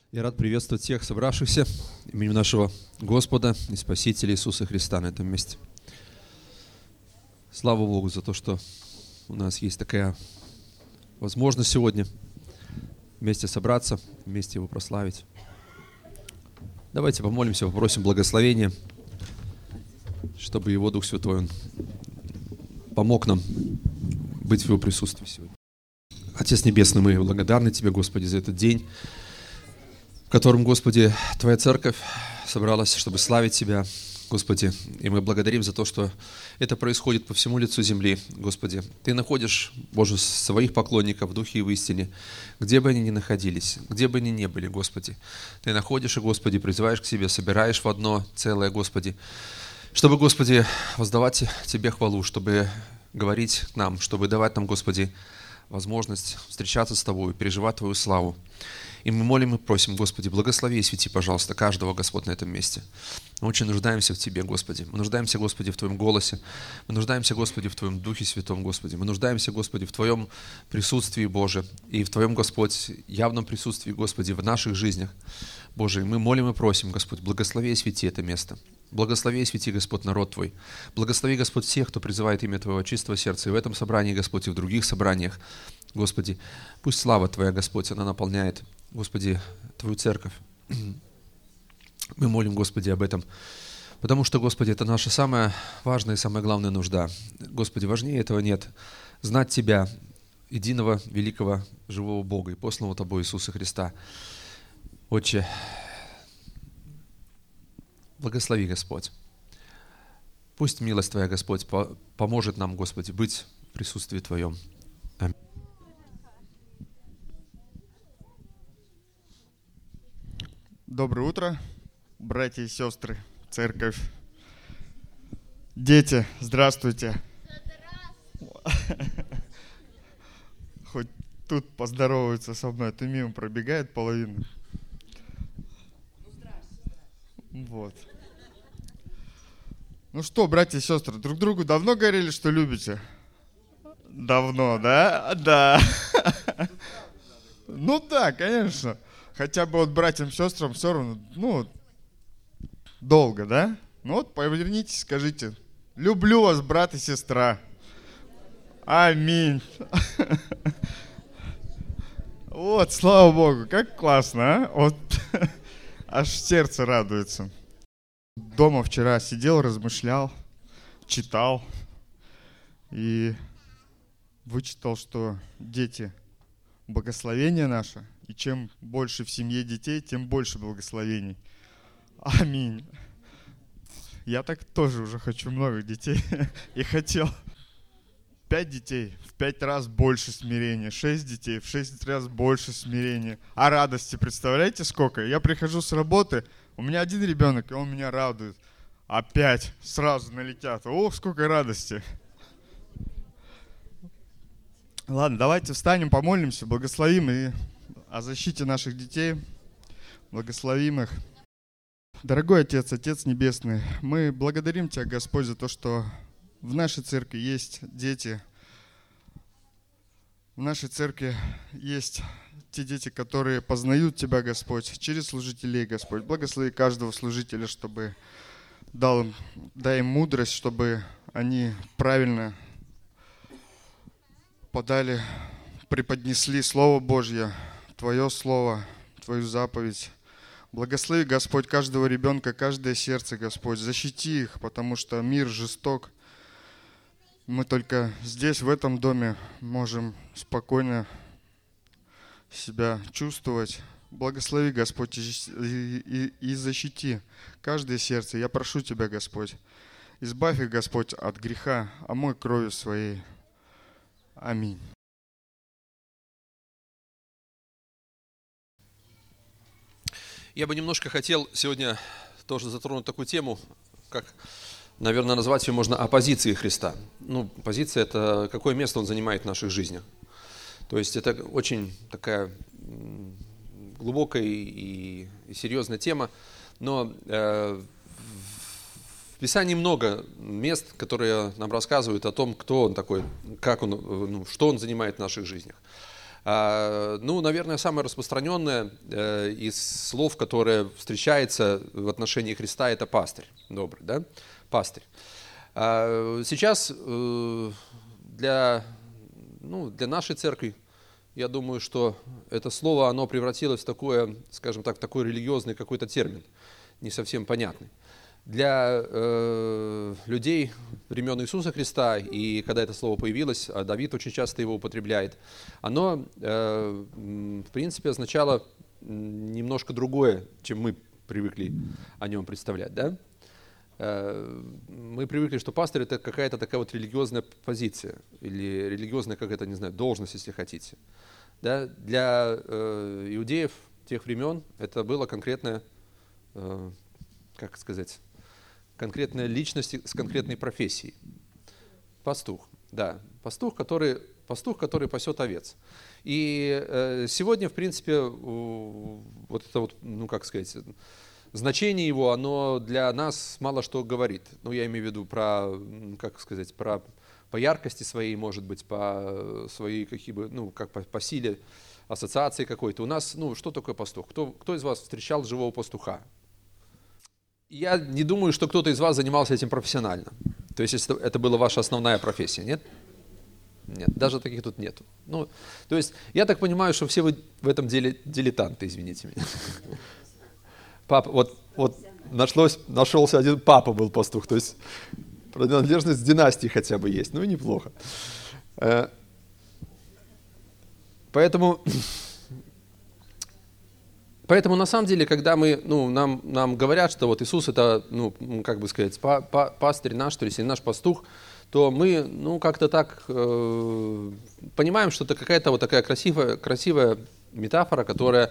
Я рад приветствовать всех собравшихся именем нашего Господа и Спасителя Иисуса Христа на этом месте. Слава Богу за то, что у нас есть такая возможность сегодня вместе собраться, вместе Его прославить. Давайте помолимся, попросим благословения, чтобы Его Дух Святой Он помог нам быть в Его присутствии сегодня. Отец Небесный, мы благодарны Тебе, Господи, за этот день, в котором, Господи, Твоя Церковь собралась, чтобы славить Тебя, Господи. И мы благодарим за то, что это происходит по всему лицу земли, Господи. Ты находишь, Боже, своих поклонников в духе и в истине, где бы они ни находились, где бы они ни были, Господи. Ты находишь их, Господи, призываешь к себе, собираешь в одно целое, Господи, чтобы, Господи, воздавать Тебе хвалу, чтобы говорить к нам, чтобы давать нам, Господи, возможность встречаться с Тобой, переживать Твою славу. И мы молим и просим, Господи, благослови и свети, пожалуйста, каждого, Господь, на этом месте. Мы очень нуждаемся в Тебе, Господи. Мы нуждаемся, Господи, в Твоем голосе. Мы нуждаемся, Господи, в Твоем Духе Святом, Господи. Мы нуждаемся, Господи, в Твоем присутствии, Боже, и в Твоем, Господь, явном присутствии, Господи, в наших жизнях. Боже, мы молим и просим, Господь, благослови и свети это место. Благослови и свети, Господь, народ Твой. Благослови, Господь, всех, кто призывает имя Твоего чистого сердца и в этом собрании, Господь, и в других собраниях. Господи, пусть слава Твоя, Господь, она наполняет, Господи, Твою церковь. Мы молим, Господи, об этом, потому что, Господи, это наша самая важная и самая главная нужда. Господи, важнее этого нет. Знать Тебя, единого, великого, живого Бога и посланного Тобой Иисуса Христа. Отче, благослови, Господь. Пусть милость Твоя, Господь, поможет нам, Господи, быть в присутствии Твоем. Аминь. Доброе утро, братья и сестры, церковь, дети, здравствуйте. Хоть тут поздороваются со мной, а то мимо пробегает половина. Вот. Ну что, братья и сестры, друг другу давно говорили, что любите? Давно, да? Да. Ну да, конечно. Хотя бы вот братьям, сестрам все равно, долго, да? Ну вот повернитесь, скажите: люблю вас, брат и сестра. Аминь. Вот, слава Богу, как классно, а? Вот аж сердце радуется. Дома вчера сидел, размышлял, читал и вычитал, что дети — благословение наше. И чем больше в семье детей, тем больше благословений. Аминь. Я так тоже уже хочу много детей. И хотел 5 детей, в 5 раз больше смирения. 6 детей, в 6 раз больше смирения. А радости, представляете, сколько? Я прихожу с работы, у меня один ребенок, и он меня радует. А 5 сразу налетят. Ох, сколько радости. Ладно, давайте встанем, помолимся, благословим и о защите наших детей, благословим их. Дорогой Отец, Отец Небесный, мы благодарим Тебя, Господь, за то, что в нашей церкви есть дети. В нашей церкви есть те дети, которые познают Тебя, Господь, через служителей, Господь. Благослови каждого служителя, чтобы дай им мудрость, чтобы они правильно преподнесли Слово Божье, Твое Слово, Твою заповедь. Благослови, Господь, каждого ребенка, каждое сердце, Господь. Защити их, потому что мир жесток. Мы только здесь, в этом доме, можем спокойно себя чувствовать. Благослови, Господь, и защити каждое сердце. Я прошу Тебя, Господь, избавь их, Господь, от греха, омой кровью Своей. Аминь. Я бы немножко хотел сегодня тоже затронуть такую тему, как, наверное, назвать ее можно оппозицией Христа. Позиция – это какое место Он занимает в наших жизнях. То есть это очень такая глубокая и серьезная тема, но в Писании много мест, которые нам рассказывают о том, кто Он такой, как Он, что Он занимает в наших жизнях. Ну, наверное, самое распространенное из слов, которое встречается в отношении Христа, это пастырь. Добрый, да? Пастырь. Сейчас для нашей церкви, я думаю, что это слово, оно превратилось в такое, скажем так, такой религиозный какой-то термин, не совсем понятный. Для людей времен Иисуса Христа, и когда это слово появилось, а Давид очень часто его употребляет, оно, в принципе, означало немножко другое, чем мы привыкли о нем представлять, да? Мы привыкли, что пастырь — это какая-то такая вот религиозная позиция, или религиозная какая-то, не знаю, должность, если хотите. Да? Для иудеев тех времен это было конкретное, как сказать, конкретная личность с конкретной профессией. Пастух, да, пастух, который пасет овец. И сегодня, в принципе, вот это вот, ну как сказать, значение его, оно для нас мало что говорит. Ну, я имею в виду про, как сказать, по яркости своей, может быть, по своей, по силе ассоциации какой-то. У нас, что такое пастух? Кто из вас встречал живого пастуха? Я не думаю, что кто-то из вас занимался этим профессионально. То есть, если это была ваша основная профессия, нет? Нет, даже таких тут нету. Ну, то есть, я так понимаю, что все вы в этом деле дилетанты, извините меня. Папа, вот нашелся один папа был пастух, то есть принадлежность династии хотя бы есть, ну и неплохо. Поэтому на самом деле, когда нам говорят, что вот Иисус это, как бы сказать, пастырь наш, то есть наш пастух, то мы, как-то так понимаем, что это какая-то вот такая красивая метафора, которая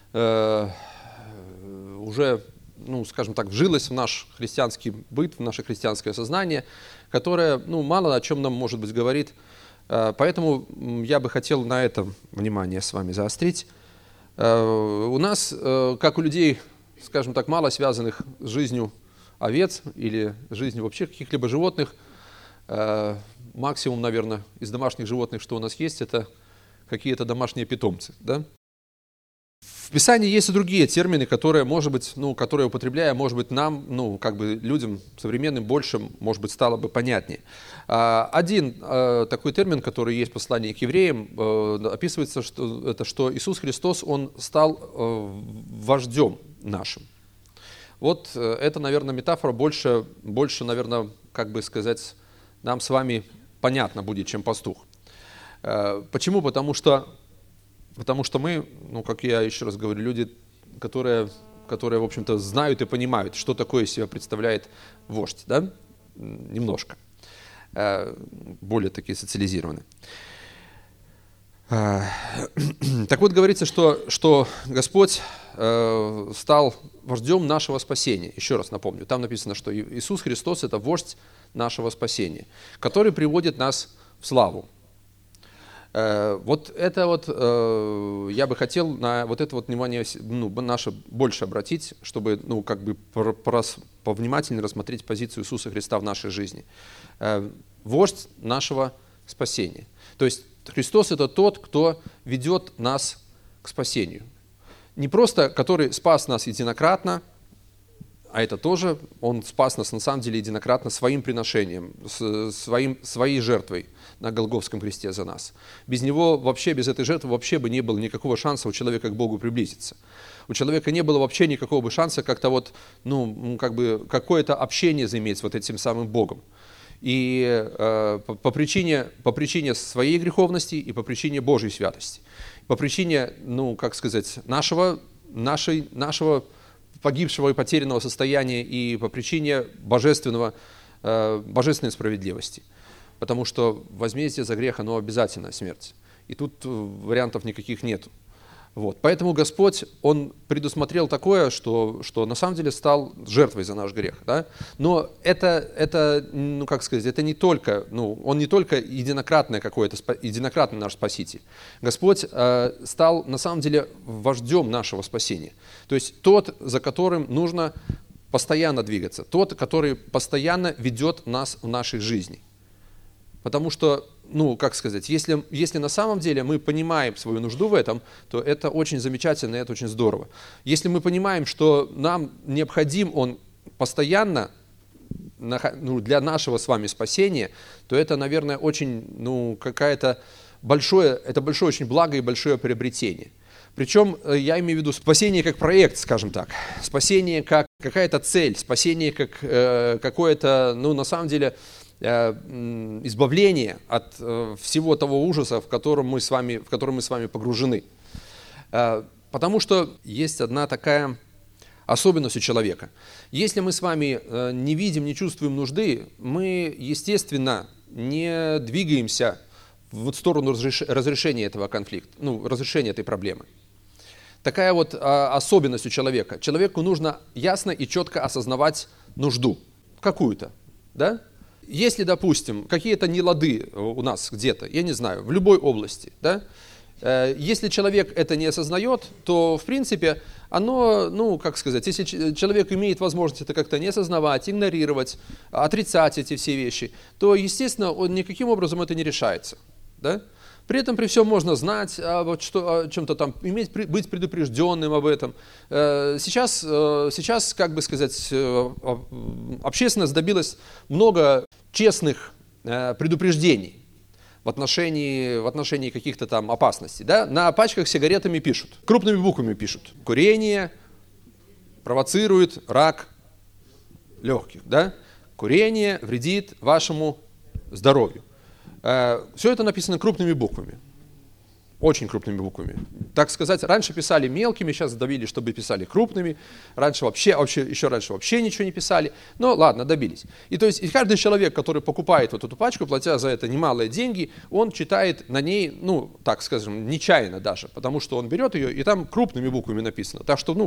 уже, скажем так, вжилась в наш христианский быт, в наше христианское сознание, которое, мало о чем нам, может быть, говорит. Поэтому я бы хотел на этом внимание с вами заострить. У нас, как у людей, скажем так, мало связанных с жизнью овец или жизнью вообще каких-либо животных, максимум, наверное, из домашних животных, что у нас есть, это какие-то домашние питомцы, да? В Писании есть и другие термины, которые, может быть, которые употребляя, может быть, нам, как бы людям современным больше, может быть, стало бы понятнее. Один такой термин, который есть в послании к евреям, описывается, что Иисус Христос, Он стал вождем нашим. Вот это, наверное, метафора больше, наверное, как бы сказать, нам с вами понятно будет, чем пастух. Почему? Потому что мы, как я еще раз говорю, люди, которые, в общем-то, знают и понимают, что такое из себя представляет вождь, да? Немножко. Более такие социализированы. Так вот, говорится, что Господь стал вождем нашего спасения. Еще раз напомню, там написано, что Иисус Христос – это вождь нашего спасения, который приводит нас в славу. Вот это вот, я бы хотел на вот это вот внимание наше больше обратить, чтобы, как бы повнимательнее рассмотреть позицию Иисуса Христа в нашей жизни. Вождь нашего спасения. То есть Христос – это тот, кто ведет нас к спасению. Не просто, который спас нас единократно, а это тоже, Он спас нас на самом деле единократно своим приношением, своей жертвой на Голгофском кресте за нас. Без Него, вообще, без этой жертвы вообще бы не было никакого шанса у человека к Богу приблизиться. У человека не было вообще никакого бы шанса как-то вот, как бы какое-то общение заиметь с вот этим самым Богом. И по причине своей греховности и по причине Божьей святости. По причине, как сказать, нашего погибшего и потерянного состояния и по причине божественной справедливости. Потому что возмездие за грех, оно обязательно смерть. И тут вариантов никаких нет. Вот. Поэтому Господь, Он предусмотрел такое, что на самом деле стал жертвой за наш грех. Да? Но это не только, Он не только единократный наш Спаситель. Господь стал на самом деле вождем нашего спасения. То есть тот, за которым нужно постоянно двигаться, тот, который постоянно ведет нас в нашей жизни. Потому что, ну, как сказать, если на самом деле мы понимаем свою нужду в этом, то это очень замечательно, и это очень здорово. Если мы понимаем, что нам необходим он постоянно, для нашего с вами спасения, то это, наверное, очень, это большое очень благо и большое приобретение. Причем я имею в виду спасение как проект, скажем так, спасение как какая-то цель, спасение как какое-то, на самом деле, избавление от всего того ужаса, в который мы с вами погружены. Потому что есть одна такая особенность у человека. Если мы с вами не видим, не чувствуем нужды, мы, естественно, не двигаемся в сторону разрешения этого конфликта, разрешения этой проблемы. Такая вот особенность у человека. Человеку нужно ясно и четко осознавать нужду какую-то, да? Если, допустим, какие-то нелады у нас где-то, я не знаю, в любой области, да? Если человек это не осознает, то, в принципе, оно, если человек имеет возможность это как-то не осознавать, игнорировать, отрицать эти все вещи, то, естественно, он никаким образом это не решается, да? При этом, при всем можно знать о чем-то там, быть предупрежденным об этом. Сейчас, как бы сказать, общественность добилась много честных предупреждений в отношении каких-то там опасностей. Да? На пачках с сигаретами пишут, крупными буквами пишут: курение провоцирует рак легких. Да? Курение вредит вашему здоровью. Все это написано крупными буквами, очень крупными буквами. Так сказать, раньше писали мелкими, сейчас добились, чтобы писали крупными. Еще раньше вообще ничего не писали. Но ладно, добились. И то есть каждый человек, который покупает вот эту пачку, платя за это немалые деньги, он читает на ней, так скажем, нечаянно даже, потому что он берет ее, и там крупными буквами написано. Так что,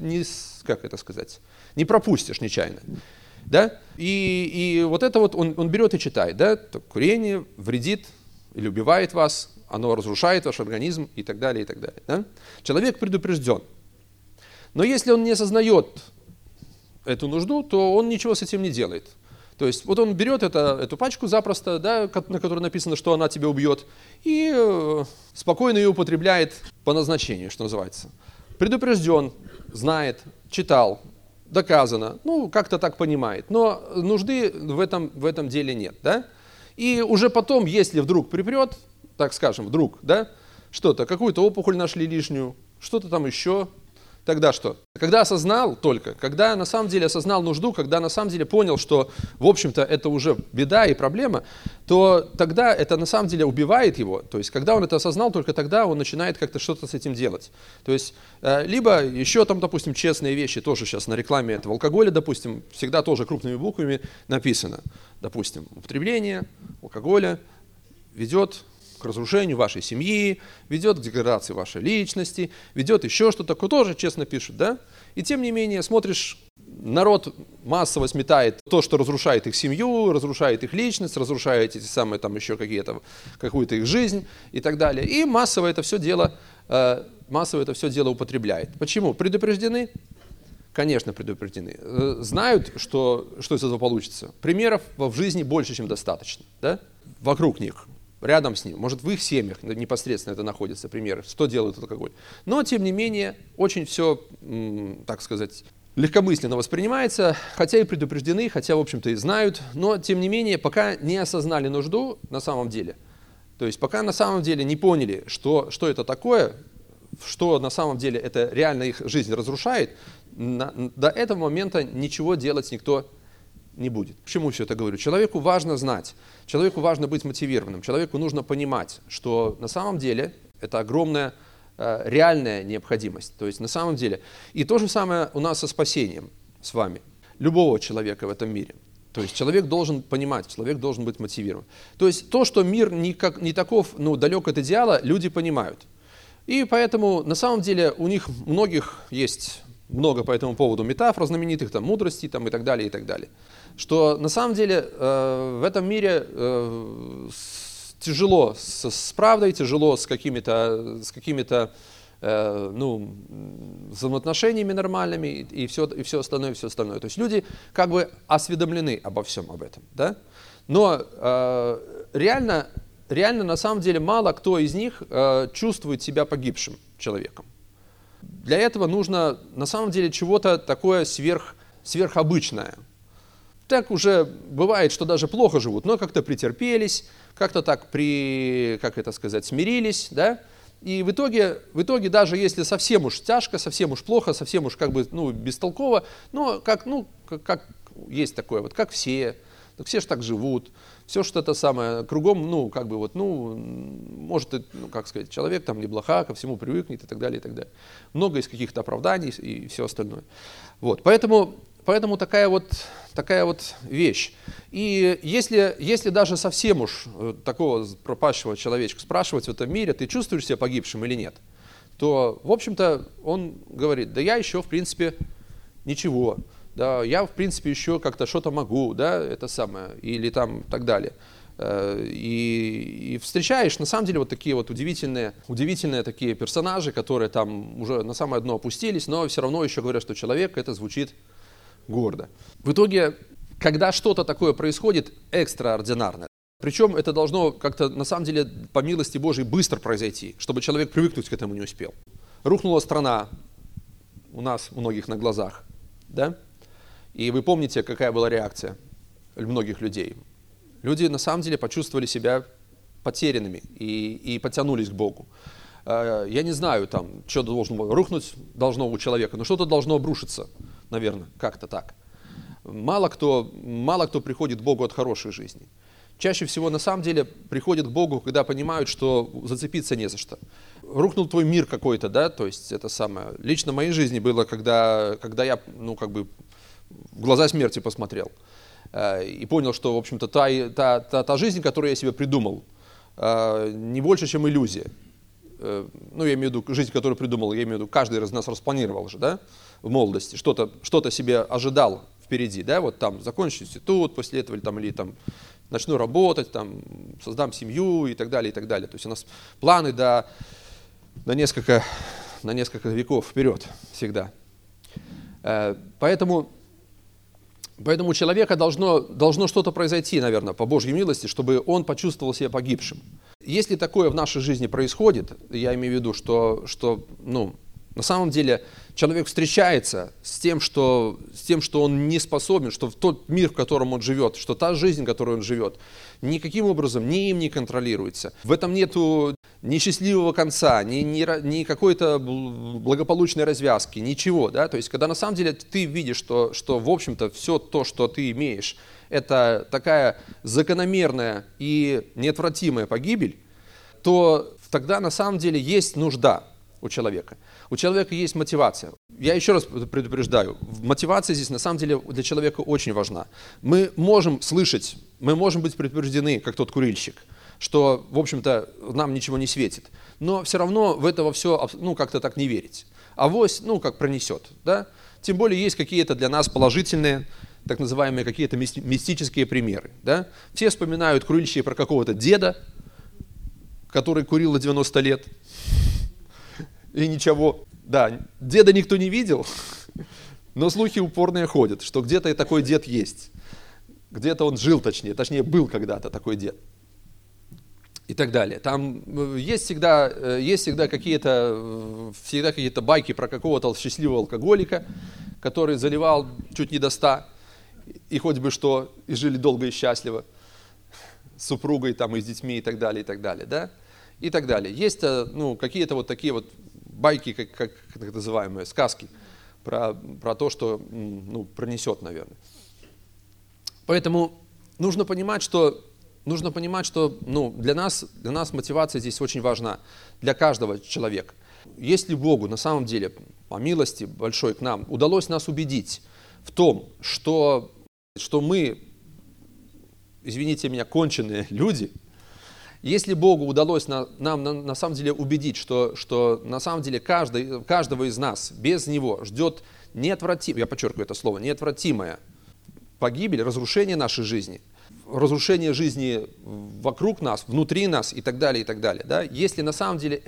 не пропустишь нечаянно. Да? И вот это вот он берет и читает, да? Курение вредит или убивает вас, оно разрушает ваш организм и так далее, и так далее. Да? Человек предупрежден. Но если он не осознает эту нужду, то он ничего с этим не делает. То есть вот он берет эту пачку запросто, да, на которой написано, что она тебя убьет, и спокойно ее употребляет по назначению, что называется. Предупрежден, знает, читал, доказано, как-то так понимает, но нужды в этом деле нет, да? И уже потом, если вдруг припрет, так скажем, да, какую-то опухоль нашли лишнюю, что-то там еще, тогда что? Когда когда на самом деле осознал нужду, когда на самом деле понял, что, в общем-то, это уже беда и проблема, то тогда это на самом деле убивает его. То есть, когда он это осознал, только тогда он начинает как-то что-то с этим делать. То есть, либо еще там, допустим, честные вещи, тоже сейчас на рекламе этого алкоголя, допустим, всегда тоже крупными буквами написано. Допустим, употребление алкоголя ведет к разрушению вашей семьи, ведет к деградации вашей личности, ведет еще что-то, такое тоже честно пишут, да? И тем не менее, смотришь, народ массово сметает то, что разрушает их семью, разрушает их личность, разрушает эти самые там еще какую-то их жизнь и так далее. И массово это все дело употребляет. Почему? Предупреждены? Конечно, предупреждены. Знают, что из этого получится. Примеров в жизни больше, чем достаточно, да? Вокруг них. Рядом с ним, может, в их семьях непосредственно это находятся примеры, что делают алкоголь. Но, тем не менее, очень все, так сказать, легкомысленно воспринимается, хотя и предупреждены, хотя, в общем-то, и знают, но, тем не менее, пока не осознали нужду на самом деле, то есть пока на самом деле не поняли, что это такое, что на самом деле это реально их жизнь разрушает, до этого момента ничего делать никто не будет. Почему все это говорю? Человеку важно знать, человеку важно быть мотивированным, человеку нужно понимать, что на самом деле это огромная реальная необходимость. То есть на самом деле. И то же самое у нас со спасением с вами, любого человека в этом мире. То есть человек должен понимать, человек должен быть мотивирован. То есть то, что мир не таков, далек от идеала, люди понимают. И поэтому на самом деле у них многих есть много по этому поводу метафор знаменитых, там, мудростей там, и так далее, и так далее. Что на самом деле в этом мире тяжело с правдой, тяжело с какими-то взаимоотношениями нормальными и все остальное, все остальное. То есть люди как бы осведомлены обо всем об этом. Да? Но реально реально, на самом деле, мало кто из них чувствует себя погибшим человеком. Для этого нужно, на самом деле, чего-то такое сверхобычное. Так уже бывает, что даже плохо живут, но как-то претерпелись, как-то так смирились, да? И в итоге, даже если совсем уж тяжко, совсем уж плохо, совсем уж бестолково, но как есть такое, вот как все же так живут, все что-то самое, кругом, может, человек там не блоха, ко всему привыкнет и так далее, и так далее. Много есть каких-то оправданий и все остальное. Вот, поэтому такая вот вещь. И если даже совсем уж такого пропащего человечка спрашивать в этом мире, ты чувствуешь себя погибшим или нет, то, в общем-то, он говорит, да я еще, в принципе, ничего, да, я, в принципе, еще как-то что-то могу, да, или там так далее. И встречаешь, на самом деле, вот такие вот удивительные такие персонажи, которые там уже на самое дно опустились, но все равно еще говорят, что человек, это звучит гордо. В итоге, когда что-то такое происходит экстраординарное, причем это должно как-то, на самом деле, по милости Божьей, быстро произойти, чтобы человек привыкнуть к этому не успел. Рухнула страна у нас, у многих на глазах, да? И вы помните, какая была реакция многих людей. Люди, на самом деле, почувствовали себя потерянными и потянулись к Богу. Я не знаю, что должно рухнуть у человека, но что-то должно обрушиться, наверное, как-то так. Мало кто приходит к Богу от хорошей жизни. Чаще всего, на самом деле, приходят к Богу, когда понимают, что зацепиться не за что. Рухнул твой мир какой-то, да, то есть это самое. Лично в моей жизни было, когда я, в глаза смерти посмотрел и понял, что, в общем-то, та жизнь, которую я себе придумал, не больше, чем иллюзия. Я имею в виду жизнь, которую придумал, я имею в виду, каждый из нас распланировал же, да, в молодости, что-то себе ожидал впереди, да, вот там закончу институт, после этого или начну работать, создам семью и так далее, и так далее. То есть у нас планы на несколько веков вперед всегда. Поэтому у человека должно что-то произойти, наверное, по Божьей милости, чтобы он почувствовал себя погибшим. Если такое в нашей жизни происходит, я имею в виду, что на самом деле человек встречается с тем, что он не способен, что в тот мир, в котором он живет, что та жизнь, в которой он живет, никаким образом ни им не контролируется. В этом нету ни счастливого конца, ни какой-то благополучной развязки, ничего. Да? То есть, когда на самом деле ты видишь, что в общем-то, все то, что ты имеешь, это такая закономерная и неотвратимая погибель, то тогда на самом деле есть нужда у человека. У человека есть мотивация. Я еще раз предупреждаю, мотивация здесь на самом деле для человека очень важна. Мы можем слышать, мы можем быть предупреждены, как тот курильщик, что, в общем-то, нам ничего не светит. Но все равно в это все, как-то так не верить. Авось, как пронесет, да? Тем более есть какие-то для нас положительные, так называемые какие-то мистические примеры, да? Все вспоминают курильщики про какого-то деда, который курил на 90 лет. И ничего, да, деда никто не видел, но слухи упорные ходят, что где-то и такой дед есть. Где-то он жил, точнее был когда-то такой дед. И так далее. Там есть всегда какие-то байки про какого-то счастливого алкоголика, который заливал чуть не до 100, и хоть бы что, и жили долго и счастливо, с супругой и с детьми и так далее, да? И так далее. Есть какие-то вот такие вот байки, как называемые, сказки про то, что пронесет, наверное. Поэтому нужно понимать, что для нас мотивация здесь очень важна, для каждого человека. Если Богу на самом деле, по милости большой к нам, удалось нас убедить в том, что мы, извините меня, конченые люди, если Богу удалось нам на самом деле убедить, что на самом деле каждого из нас без Него ждет неотвратимая, я подчеркиваю это слово, неотвратимая погибель, разрушение нашей жизни, разрушение жизни вокруг нас, внутри нас и так далее, да? Если на самом деле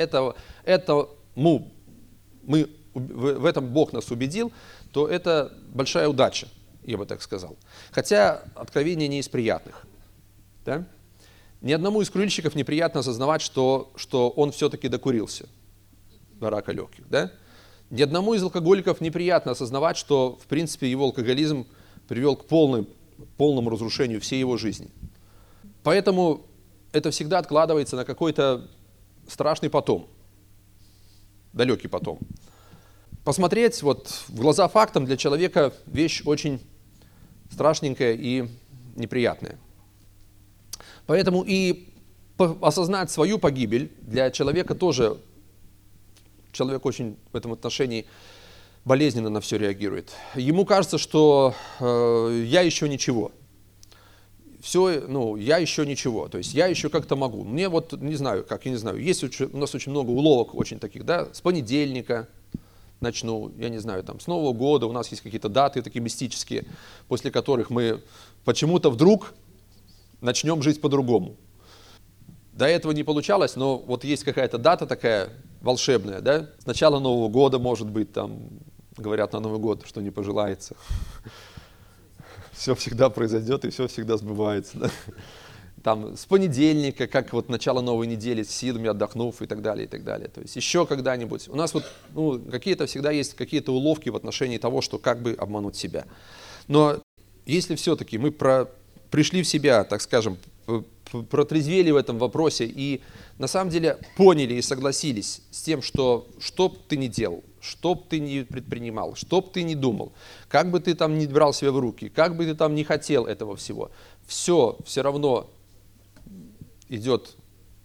в этом Бог нас убедил, то это большая удача, я бы так сказал. Хотя откровение не из приятных, да? Ни одному из курильщиков неприятно осознавать, что он все-таки докурился до рака легких. Да? Ни одному из алкоголиков неприятно осознавать, что, в принципе, его алкоголизм привел к полному разрушению всей его жизни. Поэтому это всегда откладывается на какой-то страшный потом, далекий потом. Посмотреть вот в глаза фактам для человека вещь очень страшненькая и неприятная. Поэтому и осознать свою погибель для человека тоже, человек очень в этом отношении болезненно на все реагирует. Ему кажется, что я еще ничего. Я еще ничего, то есть я еще как-то могу. Мне вот, не знаю, есть у нас очень много уловок очень таких, да, с понедельника начну, я не знаю, там, с Нового года, у нас есть какие-то даты такие мистические, после которых мы почему-то вдруг начнем жить по-другому. До этого не получалось, но вот есть какая-то дата такая волшебная, да, с начала Нового года, может быть, там, говорят на Новый год, что не пожелается. Все всегда произойдет и все всегда сбывается. Да? Там, с понедельника, как вот начало новой недели, с силами отдохнув и так далее, и так далее. То есть еще когда-нибудь. У нас вот какие-то всегда есть какие-то уловки в отношении того, что как бы обмануть себя. Но если все-таки мы пришли в себя, так скажем, протрезвели в этом вопросе и на самом деле поняли и согласились с тем, что б ты ни делал, что б ты ни предпринимал, что б ты ни думал, как бы ты там ни брал себя в руки, как бы ты там не хотел этого всего, все равно идет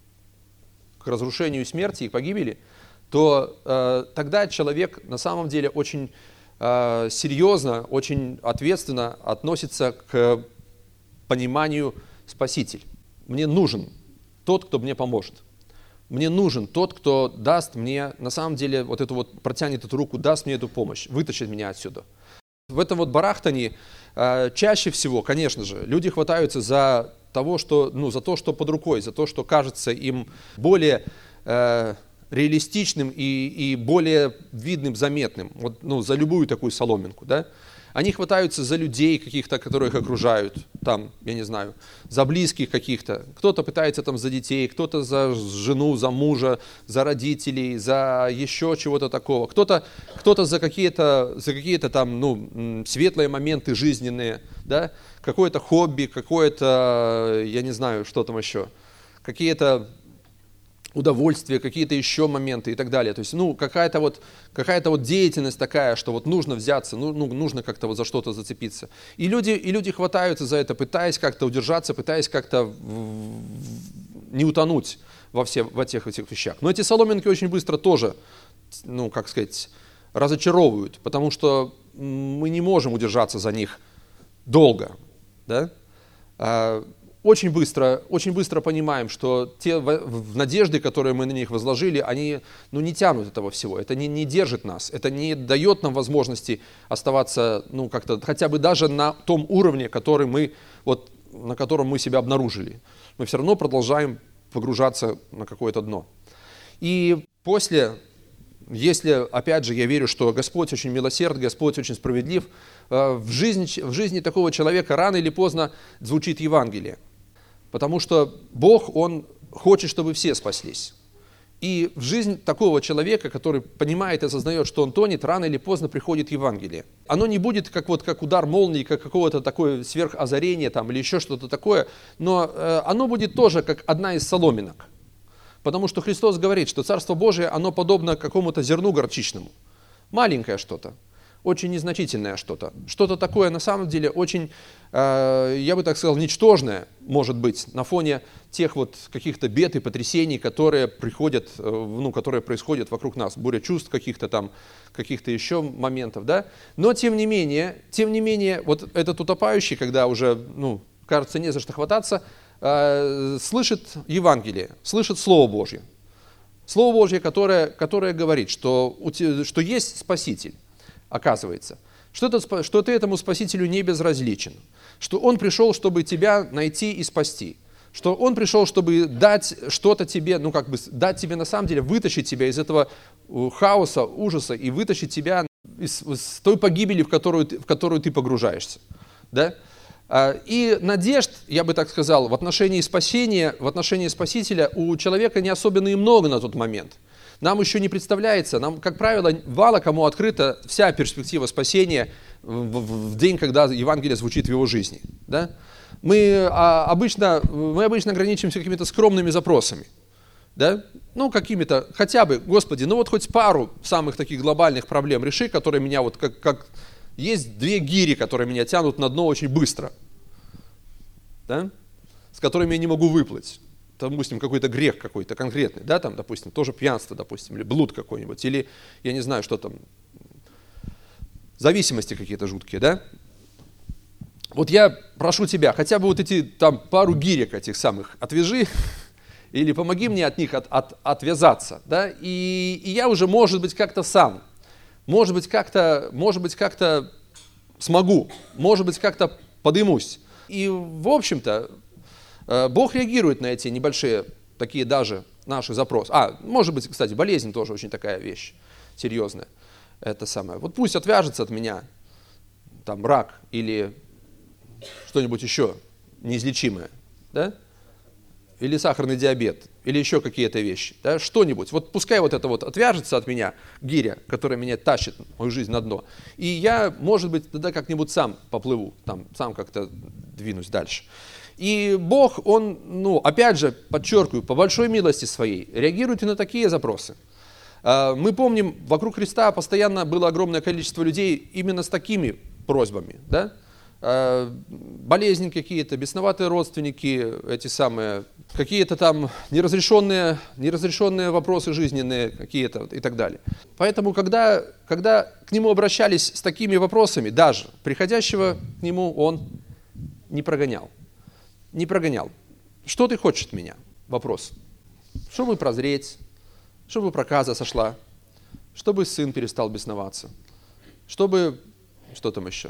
к разрушению смерти и к погибели, то тогда человек на самом деле очень серьезно, очень ответственно относится к пониманию Спаситель. Мне нужен тот, кто мне поможет. Мне нужен тот, кто даст мне, на самом деле, протянет эту руку, даст мне эту помощь, вытащит меня отсюда. В этом вот барахтании чаще всего, конечно же, люди хватаются за то, что под рукой, за то, что кажется им более реалистичным и более видным, заметным, за любую такую соломинку, да. Они хватаются за людей каких-то, которые их окружают, там, я не знаю, за близких каких-то. Кто-то пытается там за детей, кто-то за жену, за мужа, за родителей, за еще чего-то такого. Кто-то за какие-то там, светлые моменты жизненные, да, какое-то хобби, какое-то, я не знаю, что там еще, какие-то удовольствия, какие-то еще моменты и так далее. То есть, какая-то вот деятельность такая, что вот нужно взяться, нужно как-то вот за что-то зацепиться. И люди хватаются за это, пытаясь как-то удержаться, пытаясь как-то не утонуть во тех этих вещах. Но эти соломинки очень быстро тоже, разочаровывают, потому что мы не можем удержаться за них долго, да? Очень быстро понимаем, что те надежды, которые мы на них возложили, они не тянут этого всего, это не держит нас, это не дает нам возможности оставаться как-то хотя бы даже на том уровне, на котором мы себя обнаружили. Мы все равно продолжаем погружаться на какое-то дно. И если, опять же, я верю, что Господь очень милосерд, Господь очень справедлив, в жизни такого человека рано или поздно звучит Евангелие. Потому что Бог, Он хочет, чтобы все спаслись. И в жизнь такого человека, который понимает и осознает, что он тонет, рано или поздно приходит Евангелие. Оно не будет как удар молнии, как какого-то такое сверхозарение там, или еще что-то такое, но оно будет тоже как одна из соломинок. Потому что Христос говорит, что Царство Божие, оно подобно какому-то зерну горчичному. Маленькое что-то, очень незначительное что-то. Что-то такое на самом деле очень, я бы так сказал, ничтожное, может быть, на фоне тех вот каких-то бед и потрясений, которые происходят вокруг нас. Буря чувств каких-то еще моментов, да. Но тем не менее, вот этот утопающий, когда уже, кажется, не за что хвататься, слышит Евангелие, слышит Слово Божье. Слово Божье, которое говорит, что есть Спаситель, оказывается, что ты этому Спасителю не безразличен, что Он пришел, чтобы тебя найти и спасти, что Он пришел, чтобы дать что-то тебе, дать тебе на самом деле, вытащить тебя из этого хаоса, ужаса и вытащить тебя из той погибели, в которую ты погружаешься. Да? И надежд, я бы так сказал, в отношении спасения, в отношении Спасителя у человека не особенно и много на тот момент. Нам еще не представляется, нам, как правило, мало кому открыта вся перспектива спасения в день, когда Евангелие звучит в его жизни. Да? Мы обычно ограничиваемся какими-то скромными запросами. Да? Ну, какими-то, хотя бы, Господи, ну вот хоть пару самых таких глобальных проблем реши, которые меня вот как есть две гири, которые меня тянут на дно очень быстро, да? С которыми я не могу выплыть. Допустим, какой-то грех какой-то конкретный, да, там, допустим, тоже пьянство, допустим, или блуд какой-нибудь, или, я не знаю, что там, зависимости какие-то жуткие, да? Вот я прошу тебя, хотя бы вот эти там пару гирек этих самых отвяжи, или помоги мне от них отвязаться, да, и я уже, может быть, как-то сам, может быть, как-то смогу, может быть, как-то подымусь. И, в общем-то, Бог реагирует на эти небольшие, такие даже наши запросы. Может быть, кстати, болезнь тоже очень такая вещь серьезная. Это самое. Вот пусть отвяжется от меня там рак или что-нибудь еще неизлечимое, да? Или сахарный диабет, или еще какие-то вещи, да? Что-нибудь. Вот пускай вот это вот отвяжется от меня гиря, которая меня тащит мою жизнь на дно. И я, может быть, тогда как-нибудь сам поплыву, там, сам как-то двинусь дальше. И Бог, Он, опять же, подчеркиваю, по большой милости своей, реагирует и на такие запросы. Мы помним, вокруг Христа постоянно было огромное количество людей именно с такими просьбами, да? Болезни какие-то, бесноватые родственники, эти самые, какие-то там неразрешенные вопросы жизненные какие-то и так далее. Поэтому, когда к нему обращались с такими вопросами, даже приходящего к нему он не прогонял. Не прогонял. Что ты хочешь от меня? Вопрос. Чтобы прозреть, чтобы проказа сошла, чтобы сын перестал бесноваться, чтобы... Что там еще?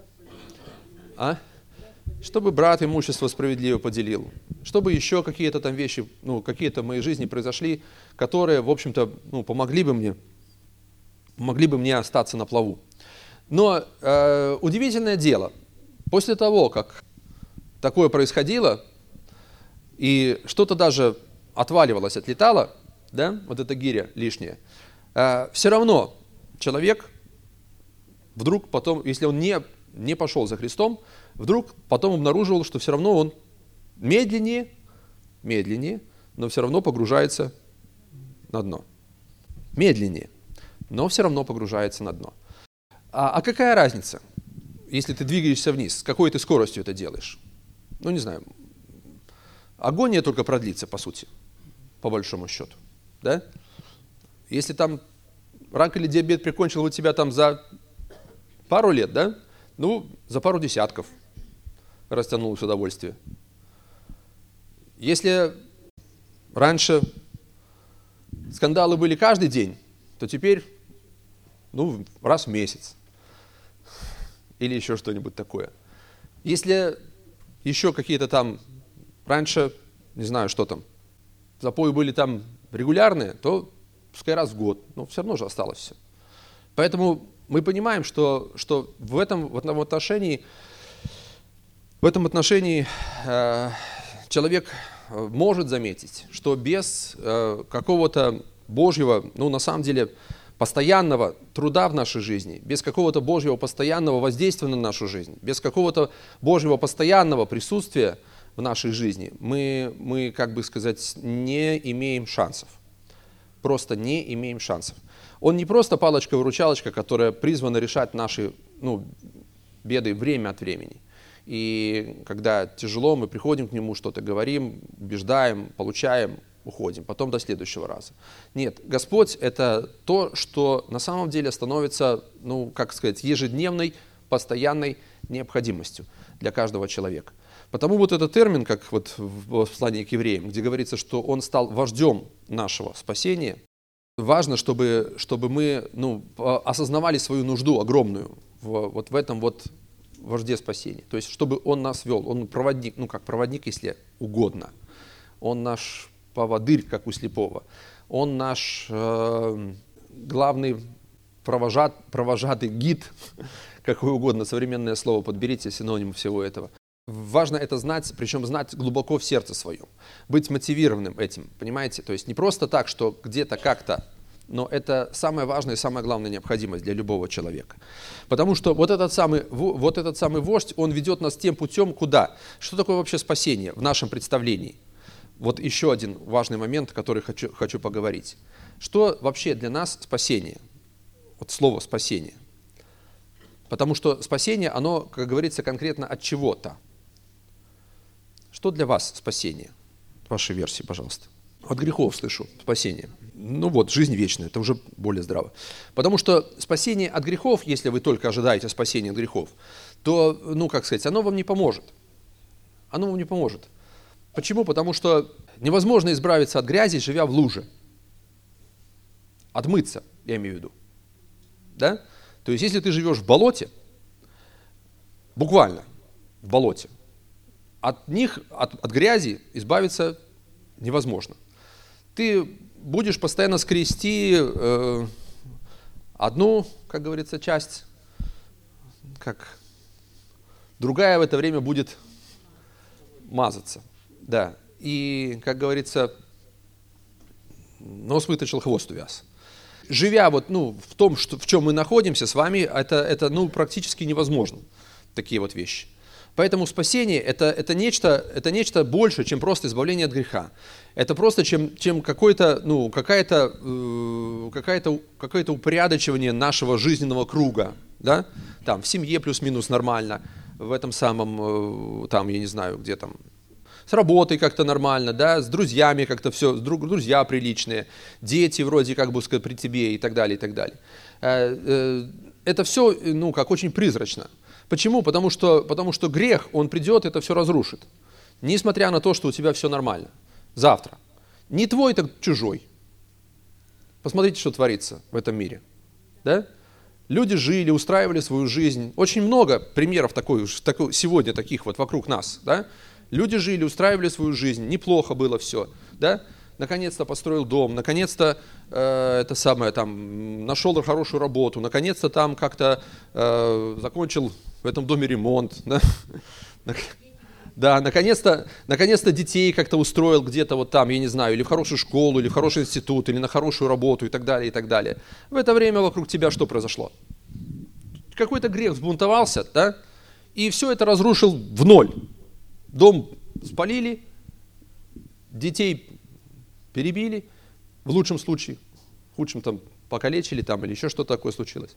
Чтобы брат имущество справедливо поделил, чтобы еще какие-то там вещи, какие-то в моей жизни произошли, которые, в общем-то, помогли бы мне остаться на плаву. Но удивительное дело, после того, как такое происходило, и что-то даже отваливалось, отлетало, да, вот эта гиря лишняя, все равно человек вдруг потом, если он не пошел за Христом, вдруг потом обнаруживал, что все равно он медленнее, но все равно погружается на дно. Медленнее, но все равно погружается на дно. А какая разница, если ты двигаешься вниз, с какой ты скоростью это делаешь? Не знаю, агония только продлится, по сути, по большому счету. Да? Если там рак или диабет прикончил у тебя там за пару лет, да? За пару десятков растянулось удовольствие. Если раньше скандалы были каждый день, то теперь, раз в месяц. Или еще что-нибудь такое. Если еще какие-то там, раньше, не знаю, что там, запои были там регулярные, то пускай раз в год, но все равно же осталось все. Поэтому мы понимаем, что в этом отношении человек может заметить, что без какого-то Божьего, на самом деле, постоянного труда в нашей жизни, без какого-то Божьего постоянного воздействия на нашу жизнь, без какого-то Божьего постоянного присутствия в нашей жизни, мы, как бы сказать, не имеем шансов. Просто не имеем шансов. Он не просто палочка-выручалочка, которая призвана решать наши беды время от времени. И когда тяжело, мы приходим к нему, что-то говорим, убеждаем, получаем, уходим, потом до следующего раза. Нет, Господь — это то, что на самом деле становится, ежедневной, постоянной необходимостью для каждого человека. Потому вот этот термин, как вот в послании к евреям, где говорится, что он стал вождем нашего спасения, важно, чтобы мы осознавали свою нужду огромную в этом вожде спасения. То есть, чтобы он нас вел, он проводник, как проводник, если угодно. Он наш поводырь, как у слепого. Он наш главный провожатый гид, какое угодно современное слово подберите, синоним всего этого. Важно это знать, причем знать глубоко в сердце своем. Быть мотивированным этим, понимаете? То есть не просто так, что где-то как-то, но это самая важная и самая главная необходимость для любого человека. Потому что вот этот самый вождь, он ведет нас тем путем, куда? Что такое вообще спасение в нашем представлении? Вот еще один важный момент, который хочу поговорить. Что вообще для нас спасение? Вот слово «спасение». Потому что спасение, оно, как говорится, конкретно от чего-то. Что для вас спасение? Ваши версии, пожалуйста. От грехов слышу спасение. Ну вот, жизнь вечная, это уже более здраво. Потому что спасение от грехов, если вы только ожидаете спасения от грехов, то, оно вам не поможет. Оно вам не поможет. Почему? Потому что невозможно избавиться от грязи, живя в луже. Отмыться, я имею в виду. Да? То есть, если ты живешь в болоте, буквально в болоте, от грязи избавиться невозможно. Ты будешь постоянно скрести одну, как говорится, часть, как другая в это время будет мазаться. Да. И, как говорится, нос выточил, хвост увяз. Живя в том, в чем мы находимся с вами, это практически невозможно. Такие вот вещи. Поэтому спасение это нечто больше, чем просто избавление от греха. Это просто чем какое-то упорядочивание нашего жизненного круга. Да? Там, в семье плюс-минус нормально, в этом самом, я не знаю, где там, с работой как-то нормально, да, с друзьями как-то все, друзья приличные, дети вроде как бы при тебе и так далее, и так далее. Это все, как очень призрачно. Почему? Потому что грех, он придет, это все разрушит. Несмотря на то, что у тебя все нормально. Завтра. Не твой, так чужой. Посмотрите, что творится в этом мире. Да? Люди жили, устраивали свою жизнь. Очень много примеров сегодня таких вот вокруг нас. Да? Люди жили, устраивали свою жизнь, неплохо было все, да? Наконец-то построил дом, наконец-то нашел хорошую работу, наконец-то там как-то закончил в этом доме ремонт, да? Да, наконец-то детей как-то устроил где-то вот там, я не знаю, или в хорошую школу, или в хороший институт, или на хорошую работу и так далее, и так далее. В это время вокруг тебя что произошло? Какой-то грех взбунтовался, да? И все это разрушил в ноль. Дом спалили, детей перебили, в лучшем случае, в худшем там покалечили там, или еще что-то такое случилось.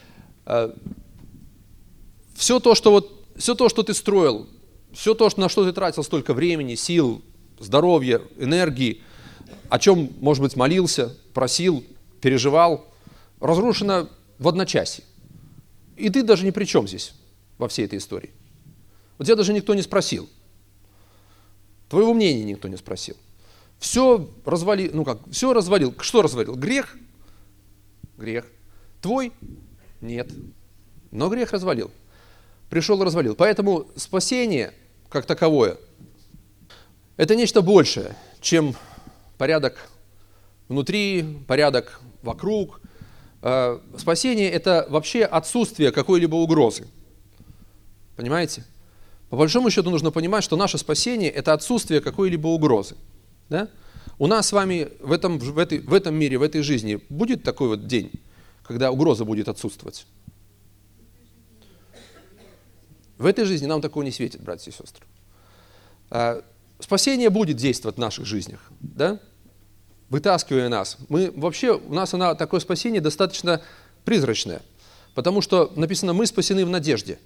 Все то, что ты строил, все то, на что ты тратил столько времени, сил, здоровья, энергии, о чем, может быть, молился, просил, переживал, разрушено в одночасье. И ты даже ни при чем здесь, во всей этой истории. У тебя даже никто не спросил. Твоего мнения никто не спросил. Все развалил. Все развалил. Что развалил? Грех? Грех. Твой? Нет. Но грех развалил. Пришел и развалил. Поэтому спасение, как таковое, это нечто большее, чем порядок внутри, порядок вокруг. Спасение – это вообще отсутствие какой-либо угрозы. Понимаете? По большому счету нужно понимать, что наше спасение – это отсутствие какой-либо угрозы. Да? У нас с вами в этом мире, в этой жизни будет такой вот день, когда угроза будет отсутствовать? В этой жизни нам такого не светит, братья и сестры. Спасение будет действовать в наших жизнях, да? Вытаскивая нас. У нас такое спасение достаточно призрачное, потому что написано, мы спасены в надежде.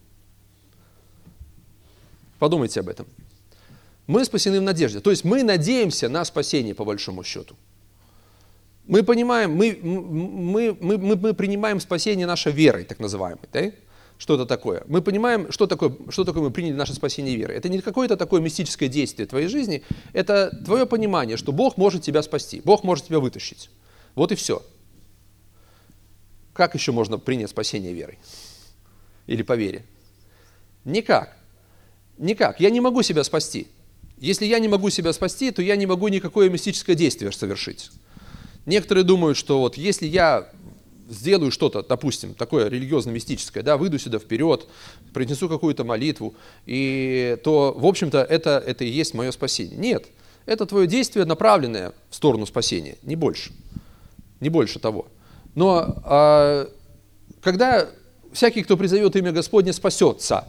Подумайте об этом. Мы спасены в надежде. То есть мы надеемся на спасение, по большому счету. Мы понимаем, мы принимаем спасение нашей верой, так называемой. Да? Что это такое? Мы понимаем, что такое мы приняли наше спасение верой. Это не какое-то такое мистическое действие в твоей жизни, это твое понимание, что Бог может тебя спасти, Бог может тебя вытащить. Вот и все. Как еще можно принять спасение верой? Или по вере? Никак. Никак. Я не могу себя спасти. Если я не могу себя спасти, то я не могу никакое мистическое действие совершить. Некоторые думают, что вот если я сделаю что-то, допустим, такое религиозно-мистическое, да, выйду сюда вперед, произнесу какую-то молитву, и то, в общем-то, это и есть мое спасение. Нет, это твое действие, направленное в сторону спасения, не больше. Не больше того. Но когда всякий, кто призовет имя Господне, спасется,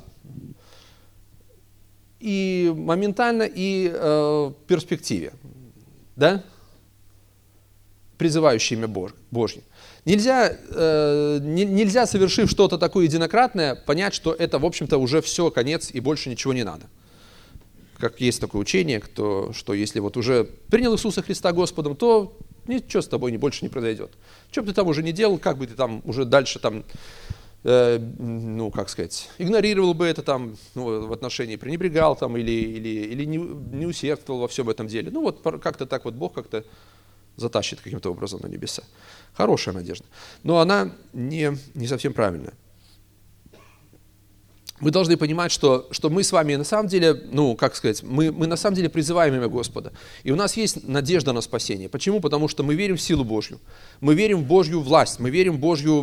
и моментально, и в перспективе, да, призывающий имя Божье. Нельзя, совершив что-то такое единократное, понять, что это, в общем-то, уже все, конец, и больше ничего не надо. Как есть такое учение, что если вот уже принял Иисуса Христа Господом, то ничего с тобой больше не произойдет. Что бы ты там уже не делал, как бы ты там уже дальше там, игнорировал бы это там, в отношении, пренебрегал там или не усердствовал во всем этом деле. Ну вот как-то так вот Бог как-то затащит каким-то образом на небеса. Хорошая надежда. Но она не совсем правильная. Мы должны понимать, что мы с вами на самом деле, мы на самом деле призываем имя Господа. И у нас есть надежда на спасение. Почему? Потому что мы верим в силу Божью. Мы верим в Божью власть. Мы верим в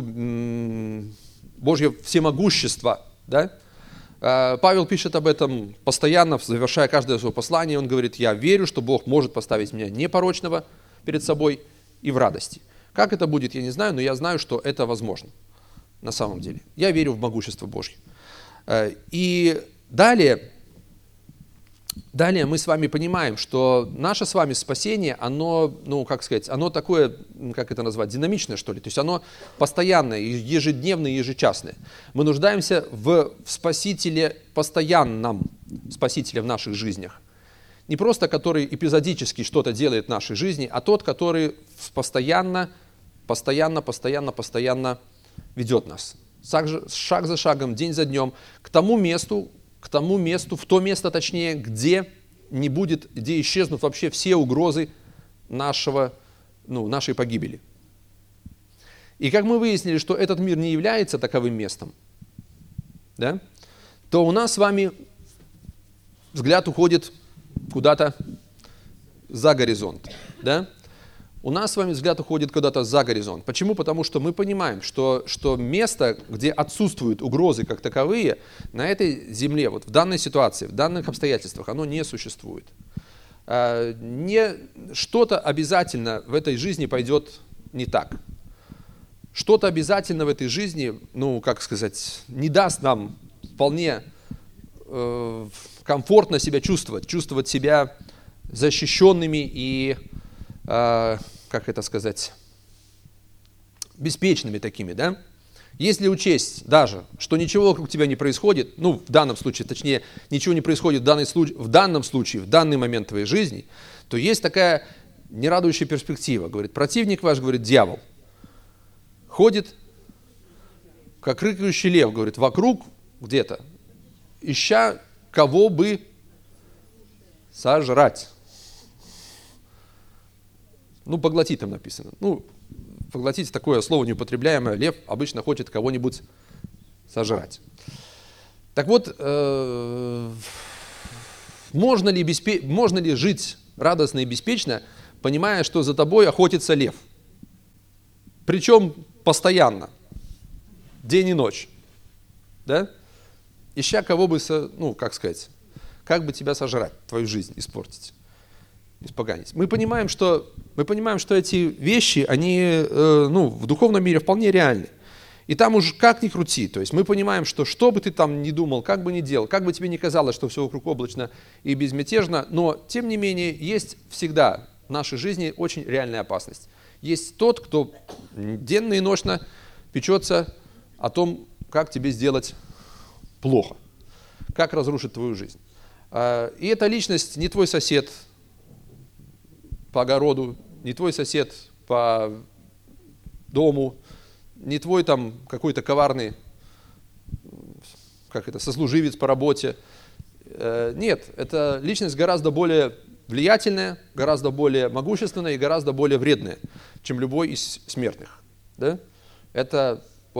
Божье всемогущество. Да? Павел пишет об этом постоянно, завершая каждое свое послание. Он говорит: я верю, что Бог может поставить меня непорочного перед собой и в радости. Как это будет, я не знаю, но я знаю, что это возможно на самом деле. Я верю в могущество Божье. И далее мы с вами понимаем, что наше с вами спасение, оно, оно такое, как это назвать, динамичное, что ли. То есть оно постоянное, ежедневное, ежечасное. Мы нуждаемся в Спасителе постоянном, Спасителе в наших жизнях. Не просто который эпизодически что-то делает в нашей жизни, а тот, который постоянно ведет нас. Шаг за шагом, день за днем, к тому месту, в то место, точнее, где исчезнут вообще все угрозы нашей погибели. И как мы выяснили, что этот мир не является таковым местом, да, то у нас с вами взгляд уходит куда-то за горизонт, да? У нас с вами взгляд уходит куда-то за горизонт. Почему? Потому что мы понимаем, что место, где отсутствуют угрозы как таковые, на этой земле, вот в данной ситуации, в данных обстоятельствах, оно не существует. Что-то обязательно в этой жизни пойдет не так. Что-то обязательно в этой жизни, не даст нам вполне комфортно себя чувствовать себя защищенными и, беспечными такими, да? Если учесть даже, что ничего вокруг тебя не происходит, в данном случае, точнее, ничего не происходит в данном случае, в данный момент твоей жизни, то есть такая нерадующая перспектива. Говорит, противник ваш, говорит, дьявол, ходит, как рыкающий лев, говорит, вокруг где-то, ища кого бы сожрать. Поглотить там написано. Поглотить такое слово неупотребляемое. Лев обычно хочет кого-нибудь сожрать. Так вот, можно ли жить радостно и беспечно, понимая, что за тобой охотится лев? Причем постоянно, день и ночь. Да? Ища кого бы, как бы тебя сожрать, твою жизнь испортить, испоганить. Мы понимаем, что эти вещи, они в духовном мире вполне реальны. И там уж как ни крути, то есть мы понимаем, что бы ты там ни думал, как бы ни делал, как бы тебе ни казалось, что все вокруг облачно и безмятежно, но тем не менее есть всегда в нашей жизни очень реальная опасность. Есть тот, кто денно и ночно печется о том, как тебе сделать плохо, как разрушить твою жизнь. И эта личность не твой сосед по огороду, не твой сосед по дому, не твой там какой-то коварный, сослуживец по работе. Нет, это личность гораздо более влиятельная, гораздо более могущественная и гораздо более вредная, чем любой из смертных. Да? Это,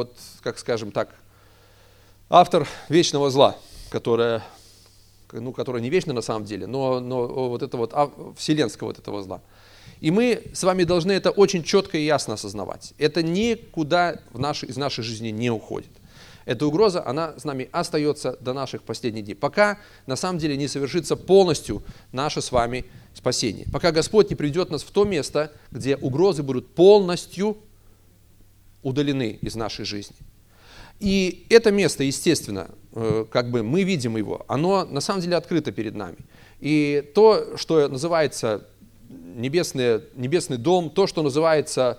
автор вечного зла, которое не вечно на самом деле, но вселенского этого зла. И мы с вами должны это очень четко и ясно осознавать. Это никуда из нашей жизни не уходит. Эта угроза, она с нами остается до наших последних дней, пока на самом деле не совершится полностью наше с вами спасение. Пока Господь не приведет нас в то место, где угрозы будут полностью удалены из нашей жизни. И это место, естественно, как бы мы видим его, оно на самом деле открыто перед нами. И то, что называется небесный дом, то, что называется,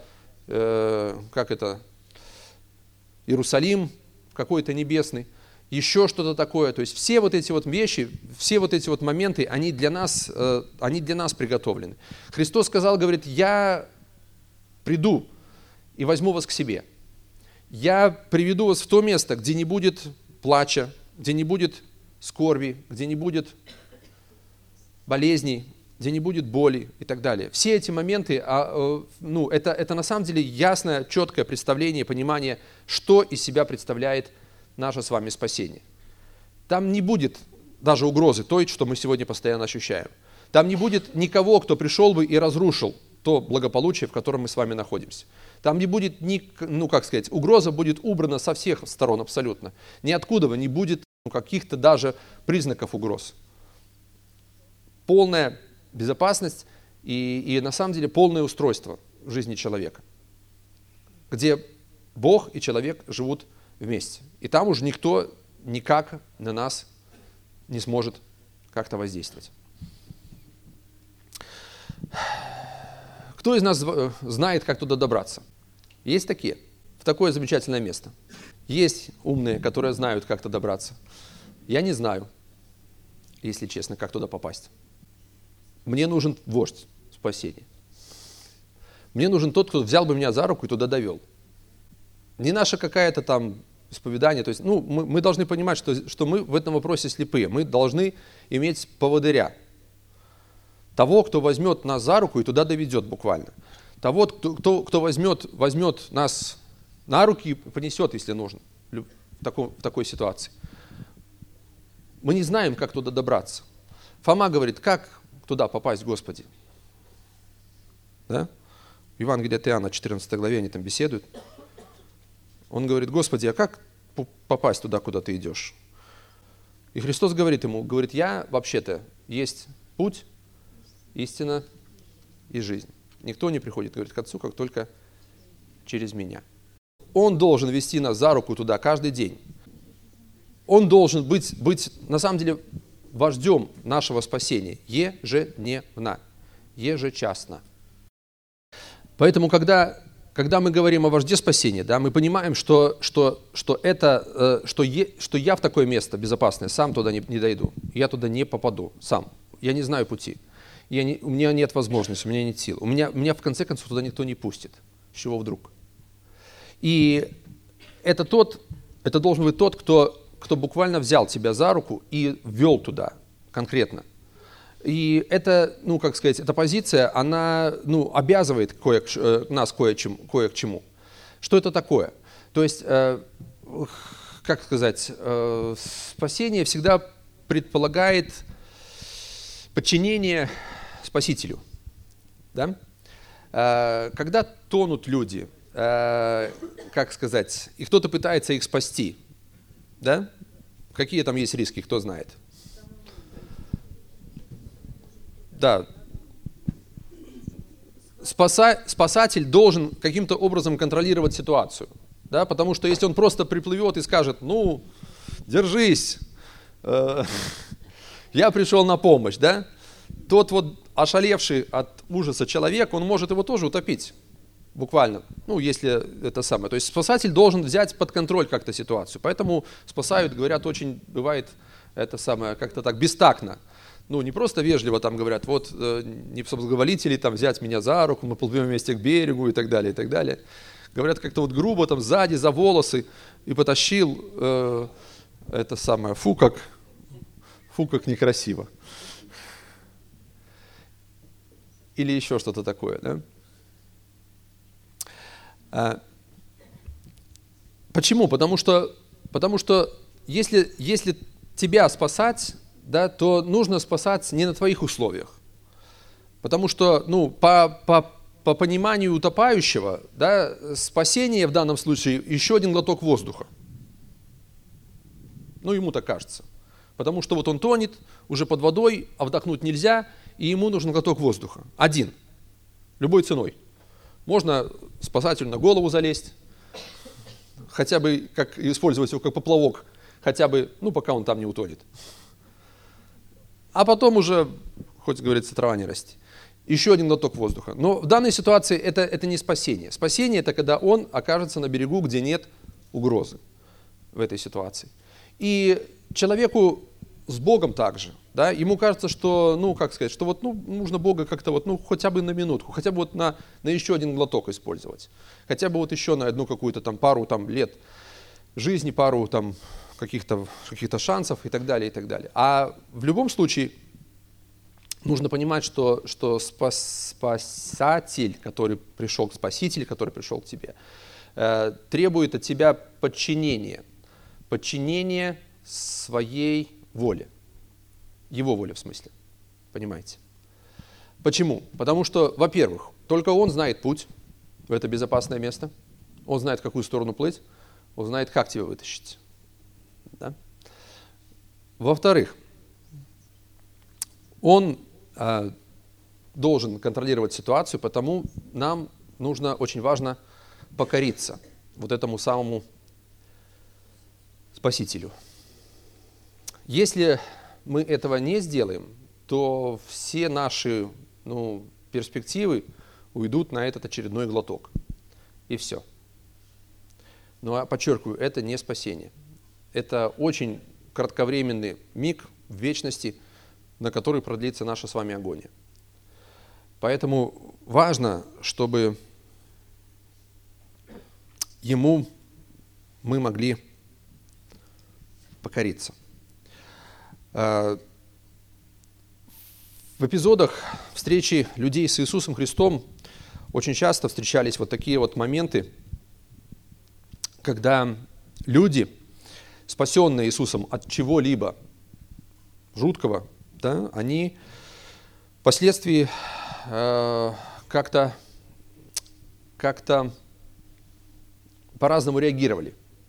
Иерусалим какой-то небесный, еще что-то такое. То есть все вот эти вот вещи, все вот эти вот моменты, они для нас приготовлены. Христос сказал, говорит, я приду и возьму вас к себе. Я приведу вас в то место, где не будет плача, где не будет скорби, где не будет болезней, где не будет боли и так далее. Все эти моменты, это на самом деле ясное, четкое представление, понимание, что из себя представляет наше с вами спасение. Там не будет даже угрозы той, что мы сегодня постоянно ощущаем. Там не будет никого, кто пришел бы и разрушил то благополучие, в котором мы с вами находимся. Там не будет, угроза будет убрана со всех сторон абсолютно. Ниоткуда не будет каких-то даже признаков угроз. Полная безопасность и на самом деле полное устройство в жизни человека, где Бог и человек живут вместе. И там уже никто никак на нас не сможет как-то воздействовать. Кто из нас знает, как туда добраться? Есть такие, в такое замечательное место. Есть умные, которые знают, как туда добраться. Я не знаю, если честно, как туда попасть. Мне нужен вождь спасения. Мне нужен тот, кто взял бы меня за руку и туда довел. Не наша какая-то там исповедание. То есть, мы должны понимать, что мы в этом вопросе слепые. Мы должны иметь поводыря. Того, кто возьмет нас за руку и туда доведет буквально. Того, кто возьмет нас на руки и понесет, если нужно, в такой ситуации. Мы не знаем, как туда добраться. Фома говорит, как туда попасть, Господи? Да? В Евангелии от Иоанна, 14 главе, они там беседуют. Он говорит, Господи, а как попасть туда, куда ты идешь? И Христос говорит ему, я вообще-то есть путь, истина и жизнь. Никто не приходит, говорит, к Отцу, как только через меня. Он должен вести нас за руку туда каждый день. Он должен быть на самом деле вождем нашего спасения ежедневно, ежечасно. Поэтому, когда мы говорим о вожде спасения, да, мы понимаем, что я в такое место безопасное сам туда не дойду, я туда не попаду сам, я не знаю пути. У меня нет возможности, у меня нет сил. Меня в конце концов туда никто не пустит. С чего вдруг? И это должен быть тот, кто буквально взял тебя за руку и ввел туда конкретно. И это, эта позиция, она обязывает нас кое к чему. Что это такое? То есть, спасение всегда предполагает подчинение Спасителю. Да? Когда тонут люди, и кто-то пытается их спасти, да? Какие там есть риски, кто знает? Да. Спасатель должен каким-то образом контролировать ситуацию. Да? Потому что если он просто приплывет и скажет, держись, я пришел на помощь, да? Тот вот ошалевший от ужаса человек, он может его тоже утопить, буквально, если это самое. То есть спасатель должен взять под контроль как-то ситуацию. Поэтому спасают, говорят, очень бывает это самое, как-то так бестактно. Не просто вежливо там говорят, не соблаговолите ли там взять меня за руку, мы плывем вместе к берегу и так далее, и так далее. Говорят как-то грубо там сзади за волосы и потащил фу как некрасиво. Или еще что-то такое, да? Почему? Потому что если тебя спасать, да, то нужно спасать не на твоих условиях. Потому что, по пониманию утопающего, да, спасение в данном случае еще один глоток воздуха. Ему так кажется. Потому что вот он тонет, уже под водой, а вдохнуть нельзя, и ему нужен глоток воздуха. Один. Любой ценой. Можно спасателю на голову залезть, хотя бы как использовать его как поплавок, хотя бы, пока он там не утонет. А потом уже, хоть, говорится, трава не расти. Еще один глоток воздуха. Но в данной ситуации это не спасение. Спасение – это когда он окажется на берегу, где нет угрозы в этой ситуации. И человеку с Богом также, да, ему кажется, что, нужно Бога как-то хотя бы на минутку, хотя бы на еще один глоток использовать, хотя бы еще на одну какую-то пару лет жизни, пару каких-то шансов и так далее, и так далее. А в любом случае нужно понимать, что спаситель, который пришел к тебе, требует от тебя подчинения своей воле. Его воле в смысле. Понимаете? Почему? Потому что, во-первых, только он знает путь в это безопасное место. Он знает, в какую сторону плыть. Он знает, как тебя вытащить. Да? Во-вторых, он должен контролировать ситуацию, потому нам очень важно покориться вот этому самому Спасителю. Если мы этого не сделаем, то все наши перспективы уйдут на этот очередной глоток. И все. Но, подчеркиваю, это не спасение. Это очень кратковременный миг в вечности, на который продлится наша с вами агония. Поэтому важно, чтобы ему мы могли покориться. В эпизодах встречи людей с Иисусом Христом очень часто встречались вот такие вот моменты, когда люди, спасенные Иисусом от чего-либо жуткого, да, они впоследствии как-то по-разному реагировали.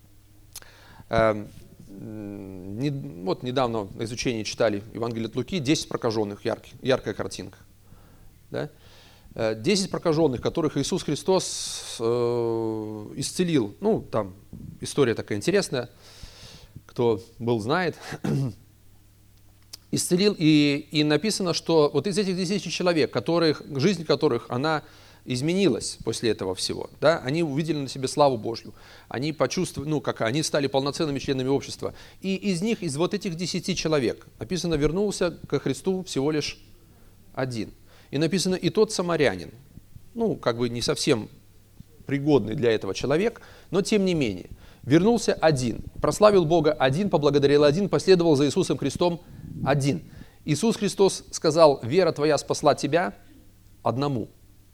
Вот недавно на изучении читали Евангелие от Луки, 10 прокаженных, яркая картинка. Да? 10 прокаженных, которых Иисус Христос исцелил. Там история такая интересная, кто был, знает. Исцелил, и написано, что вот из этих 10 человек, жизнь которых она изменилась после этого всего, да, они увидели на себе славу Божью, они почувствовали, они стали полноценными членами общества. И из вот этих 10 человек, написано, вернулся ко Христу всего лишь один. И написано, и тот самарянин, не совсем пригодный для этого человек, но тем не менее, вернулся один, прославил Бога один, поблагодарил один, последовал за Иисусом Христом один. Иисус Христос сказал: вера твоя спасла тебя одному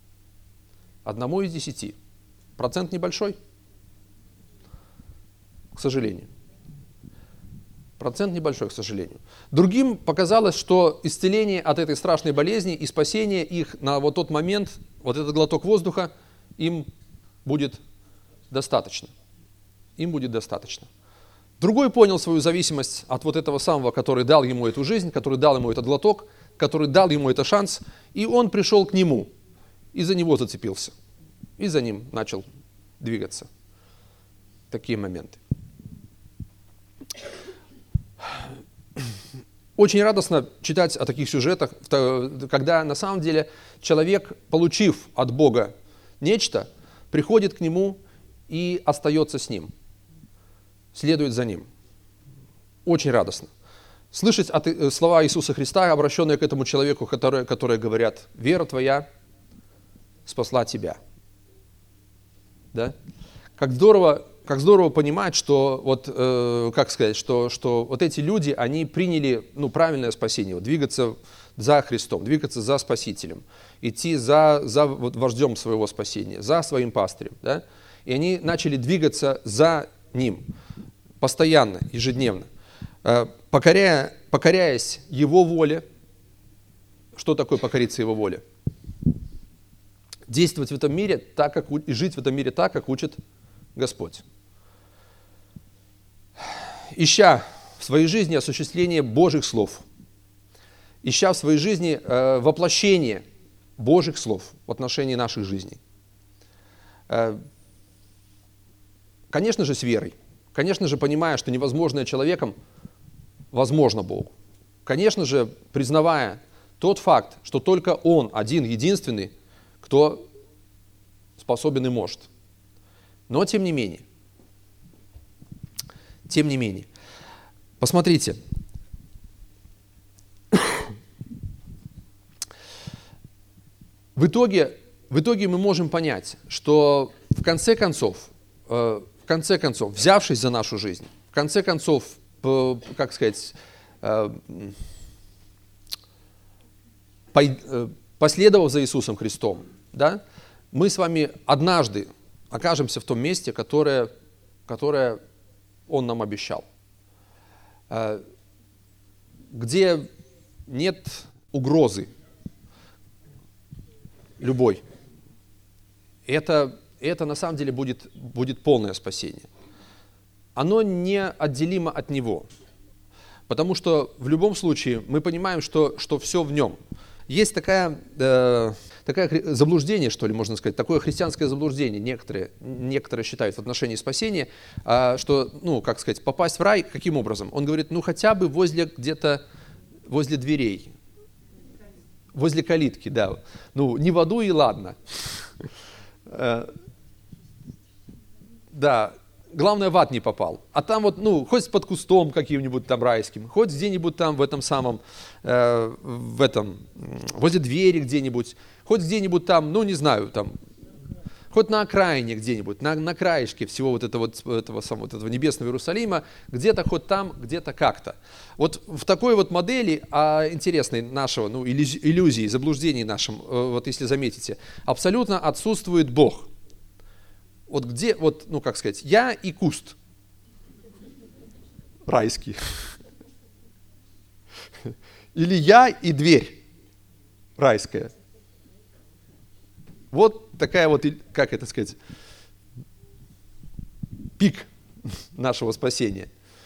из 10. Процент небольшой, к сожалению. Процент небольшой, к сожалению. Другим показалось, что исцеление от этой страшной болезни и спасение их на вот тот момент, вот этот глоток воздуха, им будет достаточно. Им будет достаточно. Другой понял свою зависимость от вот этого самого, который дал ему эту жизнь, который дал ему этот глоток, который дал ему этот шанс, и он пришел к нему, и за него зацепился, и за ним начал двигаться. Такие моменты. Очень радостно читать о таких сюжетах, когда на самом деле человек, получив от Бога нечто, приходит к нему и остается с ним, следует за ним. Очень радостно. Слышать слова Иисуса Христа, обращенные к этому человеку, которые говорят: вера твоя спасла тебя. Да? Как здорово понимать, что что вот эти люди, они приняли правильное спасение, двигаться за Христом, двигаться за Спасителем, идти за вождем своего спасения, за своим пастырем. Да? И они начали двигаться за Ним постоянно, ежедневно, покоряясь Его воле. Что такое покориться Его воле? действовать в этом мире так, как, и жить в этом мире так, как учит Господь. Ища в своей жизни осуществление Божьих слов, ища в своей жизни воплощение Божьих слов в отношении наших жизней. Конечно же, с верой. Конечно же, понимая, что невозможное человеком возможно Богу. Конечно же, признавая тот факт, что только Он один, единственный, кто способен и может. Но тем не менее, посмотрите, в итоге мы можем понять, что в конце концов, взявшись за нашу жизнь, в конце концов, как сказать, последовав за Иисусом Христом, да, мы с вами однажды окажемся в том месте, которое Он нам обещал, где нет угрозы любой. Это на самом деле будет полное спасение. Оно неотделимо от Него. Потому что в любом случае мы понимаем, что все в Нем. Есть такое заблуждение, что ли, можно сказать, такое христианское заблуждение, некоторые считают в отношении спасения, что, как сказать, попасть в рай, каким образом? Он говорит, хотя бы возле дверей, возле калитки, да. Не в аду и ладно. Да, главное, в ад не попал. А там хоть под кустом каким-нибудь там райским, хоть где-нибудь там в этом самом, возле двери где-нибудь, хоть где-нибудь там, не знаю, там, хоть на окраине где-нибудь, на краешке всего этого небесного Иерусалима, где-то хоть там, где-то как-то. Вот в такой вот модели, интересной нашего, иллюзии, заблуждений нашим, если заметите, абсолютно отсутствует Бог. Вот где, как сказать, я и куст райский. Или я и дверь райская. Вот такая как это сказать, пик нашего спасения.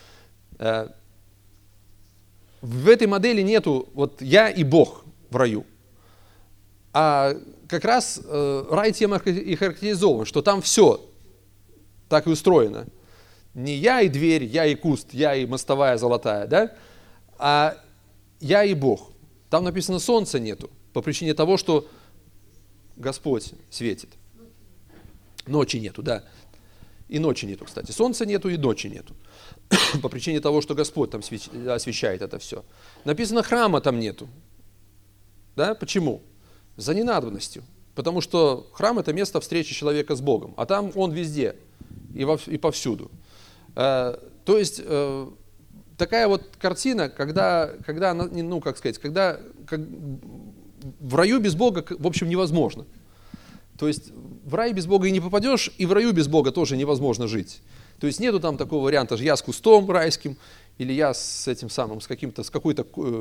В этой модели нету я и Бог в раю. А как раз рай тем и характеризован, что там все так и устроено. Не я и дверь, я и куст, я и мостовая золотая, да? А я и Бог. Там написано, солнца нету, по причине того, что Господь светит. Ночи нету, да. И ночи нету, кстати. Солнца нету и ночи нету. По причине того, что Господь там освещает это все. Написано, храма там нету. Да? Почему? За ненадобностью. Потому что храм – это место встречи человека с Богом. А там он везде и повсюду. То есть такая картина, когда когда в раю без Бога, в общем, невозможно. То есть в рай без Бога и не попадешь, и в раю без Бога тоже невозможно жить. То есть нету там такого варианта, я с кустом райским, или я с какой-то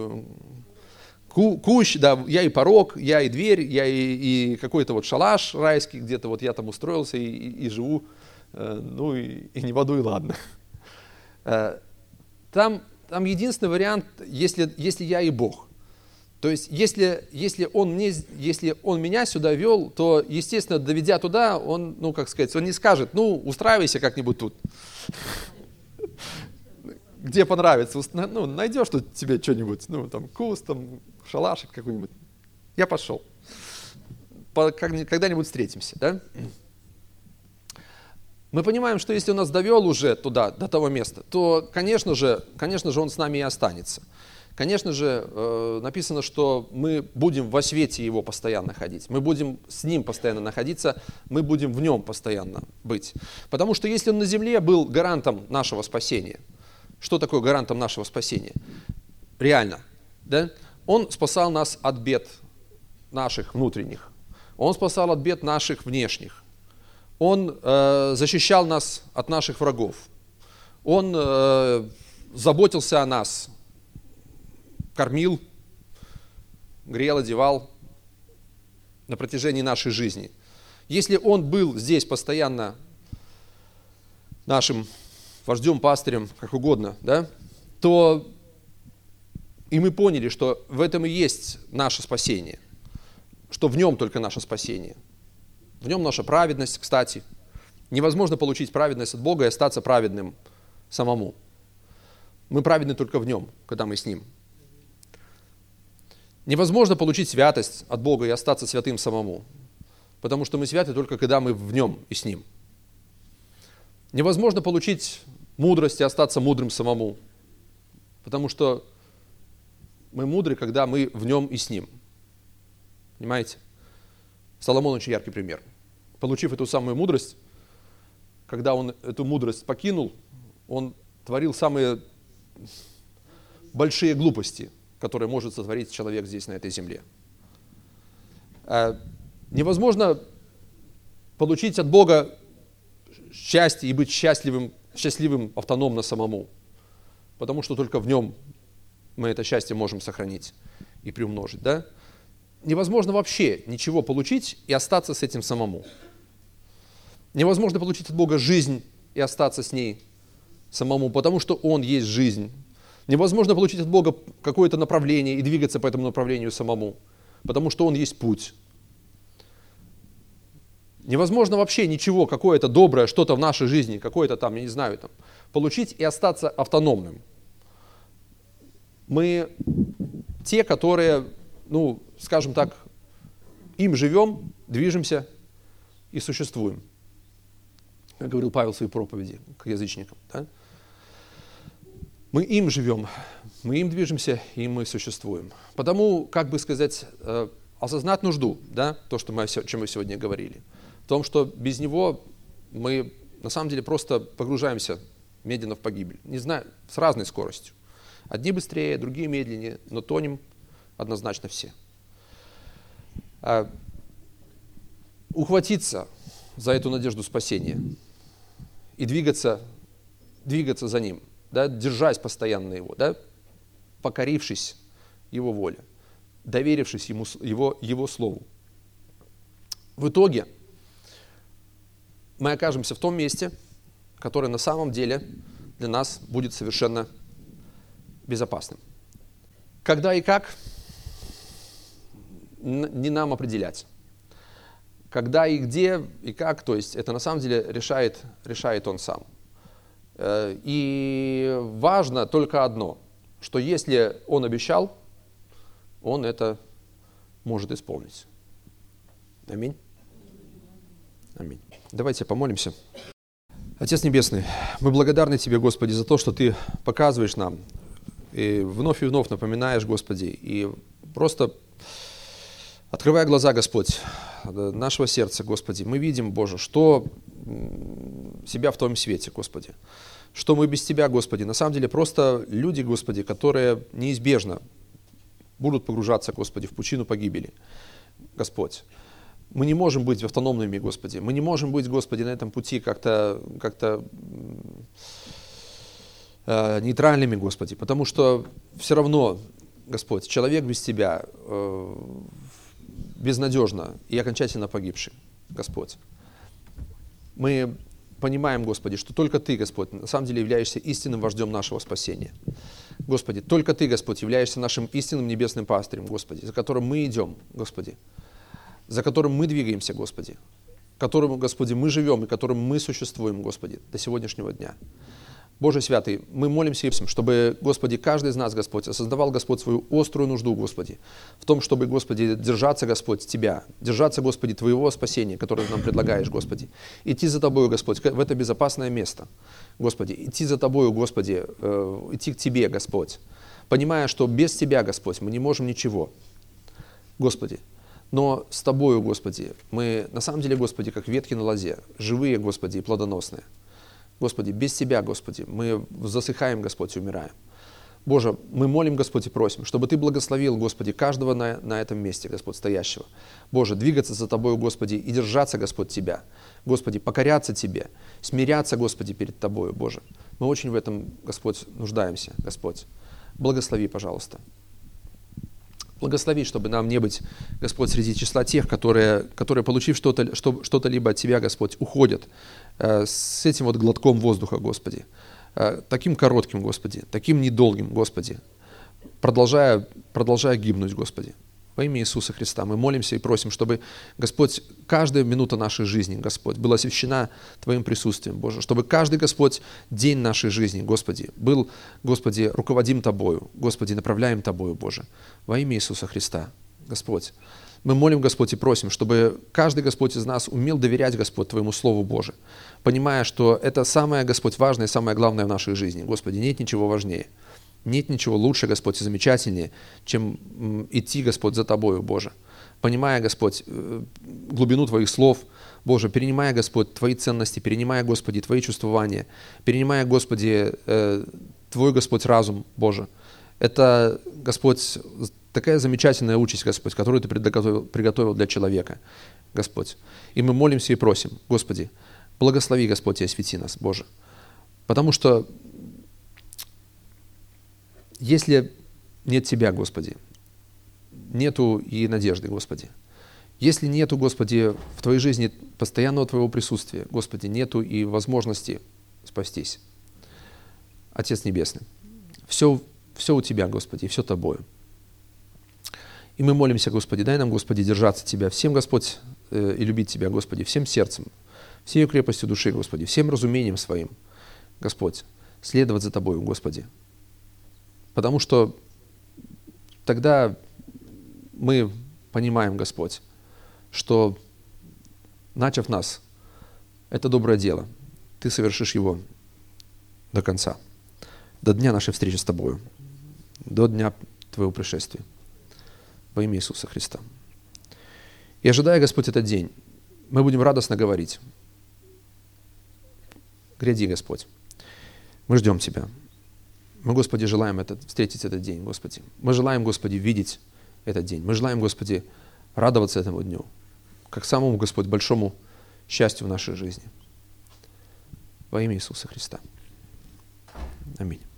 кущ, да, я и порог, я и дверь, я и какой-то шалаш райский, где-то я там устроился и живу, и не в аду и ладно. Там единственный вариант, если я и Бог. То есть, если он меня сюда вел, то, естественно, доведя туда, он, он не скажет, устраивайся как-нибудь тут. Где понравится, найдешь тут тебе что-нибудь, там, куст, там, шалашик какой-нибудь. Я пошел. Когда-нибудь встретимся, да? Мы понимаем, что если он нас довел уже туда, до того места, то, конечно же, он с нами и останется. Конечно же, написано, что мы будем во свете Его постоянно ходить. Мы будем с Ним постоянно находиться, мы будем в Нем постоянно быть. Потому что если Он на земле был гарантом нашего спасения, что такое гарантом нашего спасения? Реально, да? Он спасал нас от бед наших внутренних. Он спасал от бед наших внешних. Он защищал нас от наших врагов. Он заботился о нас, кормил, грел, одевал. на протяжении нашей жизни. Если Он был здесь постоянно нашим вождем, пастырем, как угодно, да, то и мы поняли, что в этом и есть наше спасение, что в Нем только наше спасение. В Нем наша праведность, кстати. Невозможно получить праведность от Бога и остаться праведным самому. Мы праведны только в Нем, когда мы с Ним. Невозможно получить святость от Бога и остаться святым самому, потому что мы святы только когда мы в Нем и с Ним. Невозможно получить мудрость и остаться мудрым самому, потому что мы мудры, когда мы в Нем и с Ним. Понимаете? Соломон очень яркий пример. Получив эту самую мудрость, когда он эту мудрость покинул, он творил самые большие глупости, которые может сотворить человек здесь, на этой земле. Невозможно получить от Бога счастье и быть счастливым автономно самому, потому что только в Нем мы это счастье можем сохранить и приумножить. Да? Невозможно вообще ничего получить и остаться с этим самому. Невозможно получить от Бога жизнь и остаться с ней самому, потому что Он есть жизнь. Невозможно получить от Бога какое-то направление и двигаться по этому направлению самому, потому что Он есть путь. Невозможно вообще ничего, какое-то доброе, что-то в нашей жизни, какое-то там, я не знаю, там, получить и остаться автономным. Мы те, которые, скажем так, им живем, движемся и существуем. Как говорил Павел в своей проповеди к язычникам. Да? Мы им живем, мы им движемся, и мы существуем. Потому, осознать нужду, да, то, о чем мы сегодня говорили, в том, что без него мы на самом деле просто погружаемся медленно в погибель. Не знаю, с разной скоростью. Одни быстрее, другие медленнее, но тонем однозначно все. Ухватиться за эту надежду спасения и двигаться за ним, да, держась постоянно его, да, покорившись его воле, доверившись его слову. В итоге мы окажемся в том месте, которое на самом деле для нас будет совершенно безопасным. Когда и как, не нам определять. Когда и где и как, то есть это на самом деле решает Он сам. И важно только одно, что если Он обещал, Он это может исполнить. Аминь. Аминь. Давайте помолимся. Отец Небесный, мы благодарны Тебе, Господи, за то, что Ты показываешь нам и вновь напоминаешь, Господи, и просто открывая глаза, Господь, нашего сердца, Господи, мы видим, Боже, что себя в Твоем свете, Господи, что мы без Тебя, Господи, на самом деле просто люди, Господи, которые неизбежно будут погружаться, Господи, в пучину погибели, Господь. Мы не можем быть автономными, Господи. Мы не можем быть, Господи, на этом пути как-то нейтральными, Господи, потому что все равно, Господь, человек без Тебя безнадежно и окончательно погибший, Господь. Мы понимаем, Господи, что только Ты, Господь, на самом деле являешься истинным вождем нашего спасения. Господи, только Ты, Господь, являешься нашим истинным небесным пастырем, Господи, за которым мы идем, Господи, за которым мы двигаемся, Господи, которым, Господи, мы живем и которым мы существуем, Господи, до сегодняшнего дня. Боже святый, мы молимся, чтобы, Господи, каждый из нас, Господь, осознавал, Господь, свою острую нужду, Господи, в том, чтобы, Господи, держаться, Господь, Тебя, держаться, Господи, Твоего спасения, которое Ты нам предлагаешь, Господи, идти за Тобою, Господь, в это безопасное место, Господи, идти за Тобою, Господи, идти к Тебе, Господь, понимая, что без Тебя, Господь, мы не можем ничего, Господи. Но с Тобою, Господи, мы на самом деле, Господи, как ветки на лозе, живые, Господи, и плодоносные. Господи, без Тебя, Господи, мы засыхаем, Господь, и умираем. Боже, мы молим, Господь, и просим, чтобы Ты благословил, Господи, каждого на этом месте, Господь, стоящего. Боже, двигаться за Тобою, Господи, и держаться, Господь, Тебя. Господи, покоряться Тебе, смиряться, Господи, перед Тобою, Боже. Мы очень в этом, Господь, нуждаемся, Господь. Благослови, пожалуйста. Благослови, чтобы нам не быть, Господь, среди числа тех, которые получив что-то либо от Тебя, Господь, уходят с этим вот глотком воздуха, Господи, таким коротким, Господи, таким недолгим, Господи, продолжая гибнуть, Господи. Во имя Иисуса Христа мы молимся и просим, чтобы, Господь, каждая минута нашей жизни, Господь, была освящена Твоим присутствием, Боже, чтобы каждый, Господь, день нашей жизни, Господи, был, Господи, руководим Тобою, Господи, направляем Тобою, Боже, во имя Иисуса Христа, Господь. Мы молим, Господь, и просим, чтобы каждый, Господь, из нас умел доверять, Господь, Твоему Слову Боже, понимая, что это самое, Господь, важное, самое главное в нашей жизни. Господи, нет ничего важнее. Нет ничего лучше, Господь, и замечательнее, чем идти, Господь, за Тобою, Боже. Понимая, Господь, глубину Твоих слов, Боже, перенимая, Господь, Твои ценности, перенимая, Господи, Твои чувствования, перенимая, Господи, Твой, Господь, разум, Боже. Это, Господь, такая замечательная участь, Господь, которую Ты приготовил для человека, Господь. И мы молимся и просим, Господи, благослови, Господь, и освети нас, Боже. Потому что если нет Тебя, Господи, нету и надежды, Господи. Если нету, Господи, в Твоей жизни постоянного Твоего присутствия, Господи, нету и возможности спастись. Отец Небесный, все у Тебя, Господи, и все Тобою. И мы молимся, Господи, дай нам, Господи, держаться Тебя всем, Господь, и любить Тебя, Господи, всем сердцем, всей крепостью души, Господи, всем разумением своим, Господь, следовать за Тобою, Господи. Потому что тогда мы понимаем, Господь, что, начав нас, это доброе дело, Ты совершишь его до конца, до дня нашей встречи с Тобою, до дня Твоего пришествия. Во имя Иисуса Христа. И ожидая, Господь, этот день, мы будем радостно говорить: гряди, Господь, мы ждем Тебя. Мы, Господи, желаем встретить этот день, Господи. Мы желаем, Господи, видеть этот день. Мы желаем, Господи, радоваться этому дню, как самому, Господь, большому счастью в нашей жизни. Во имя Иисуса Христа. Аминь.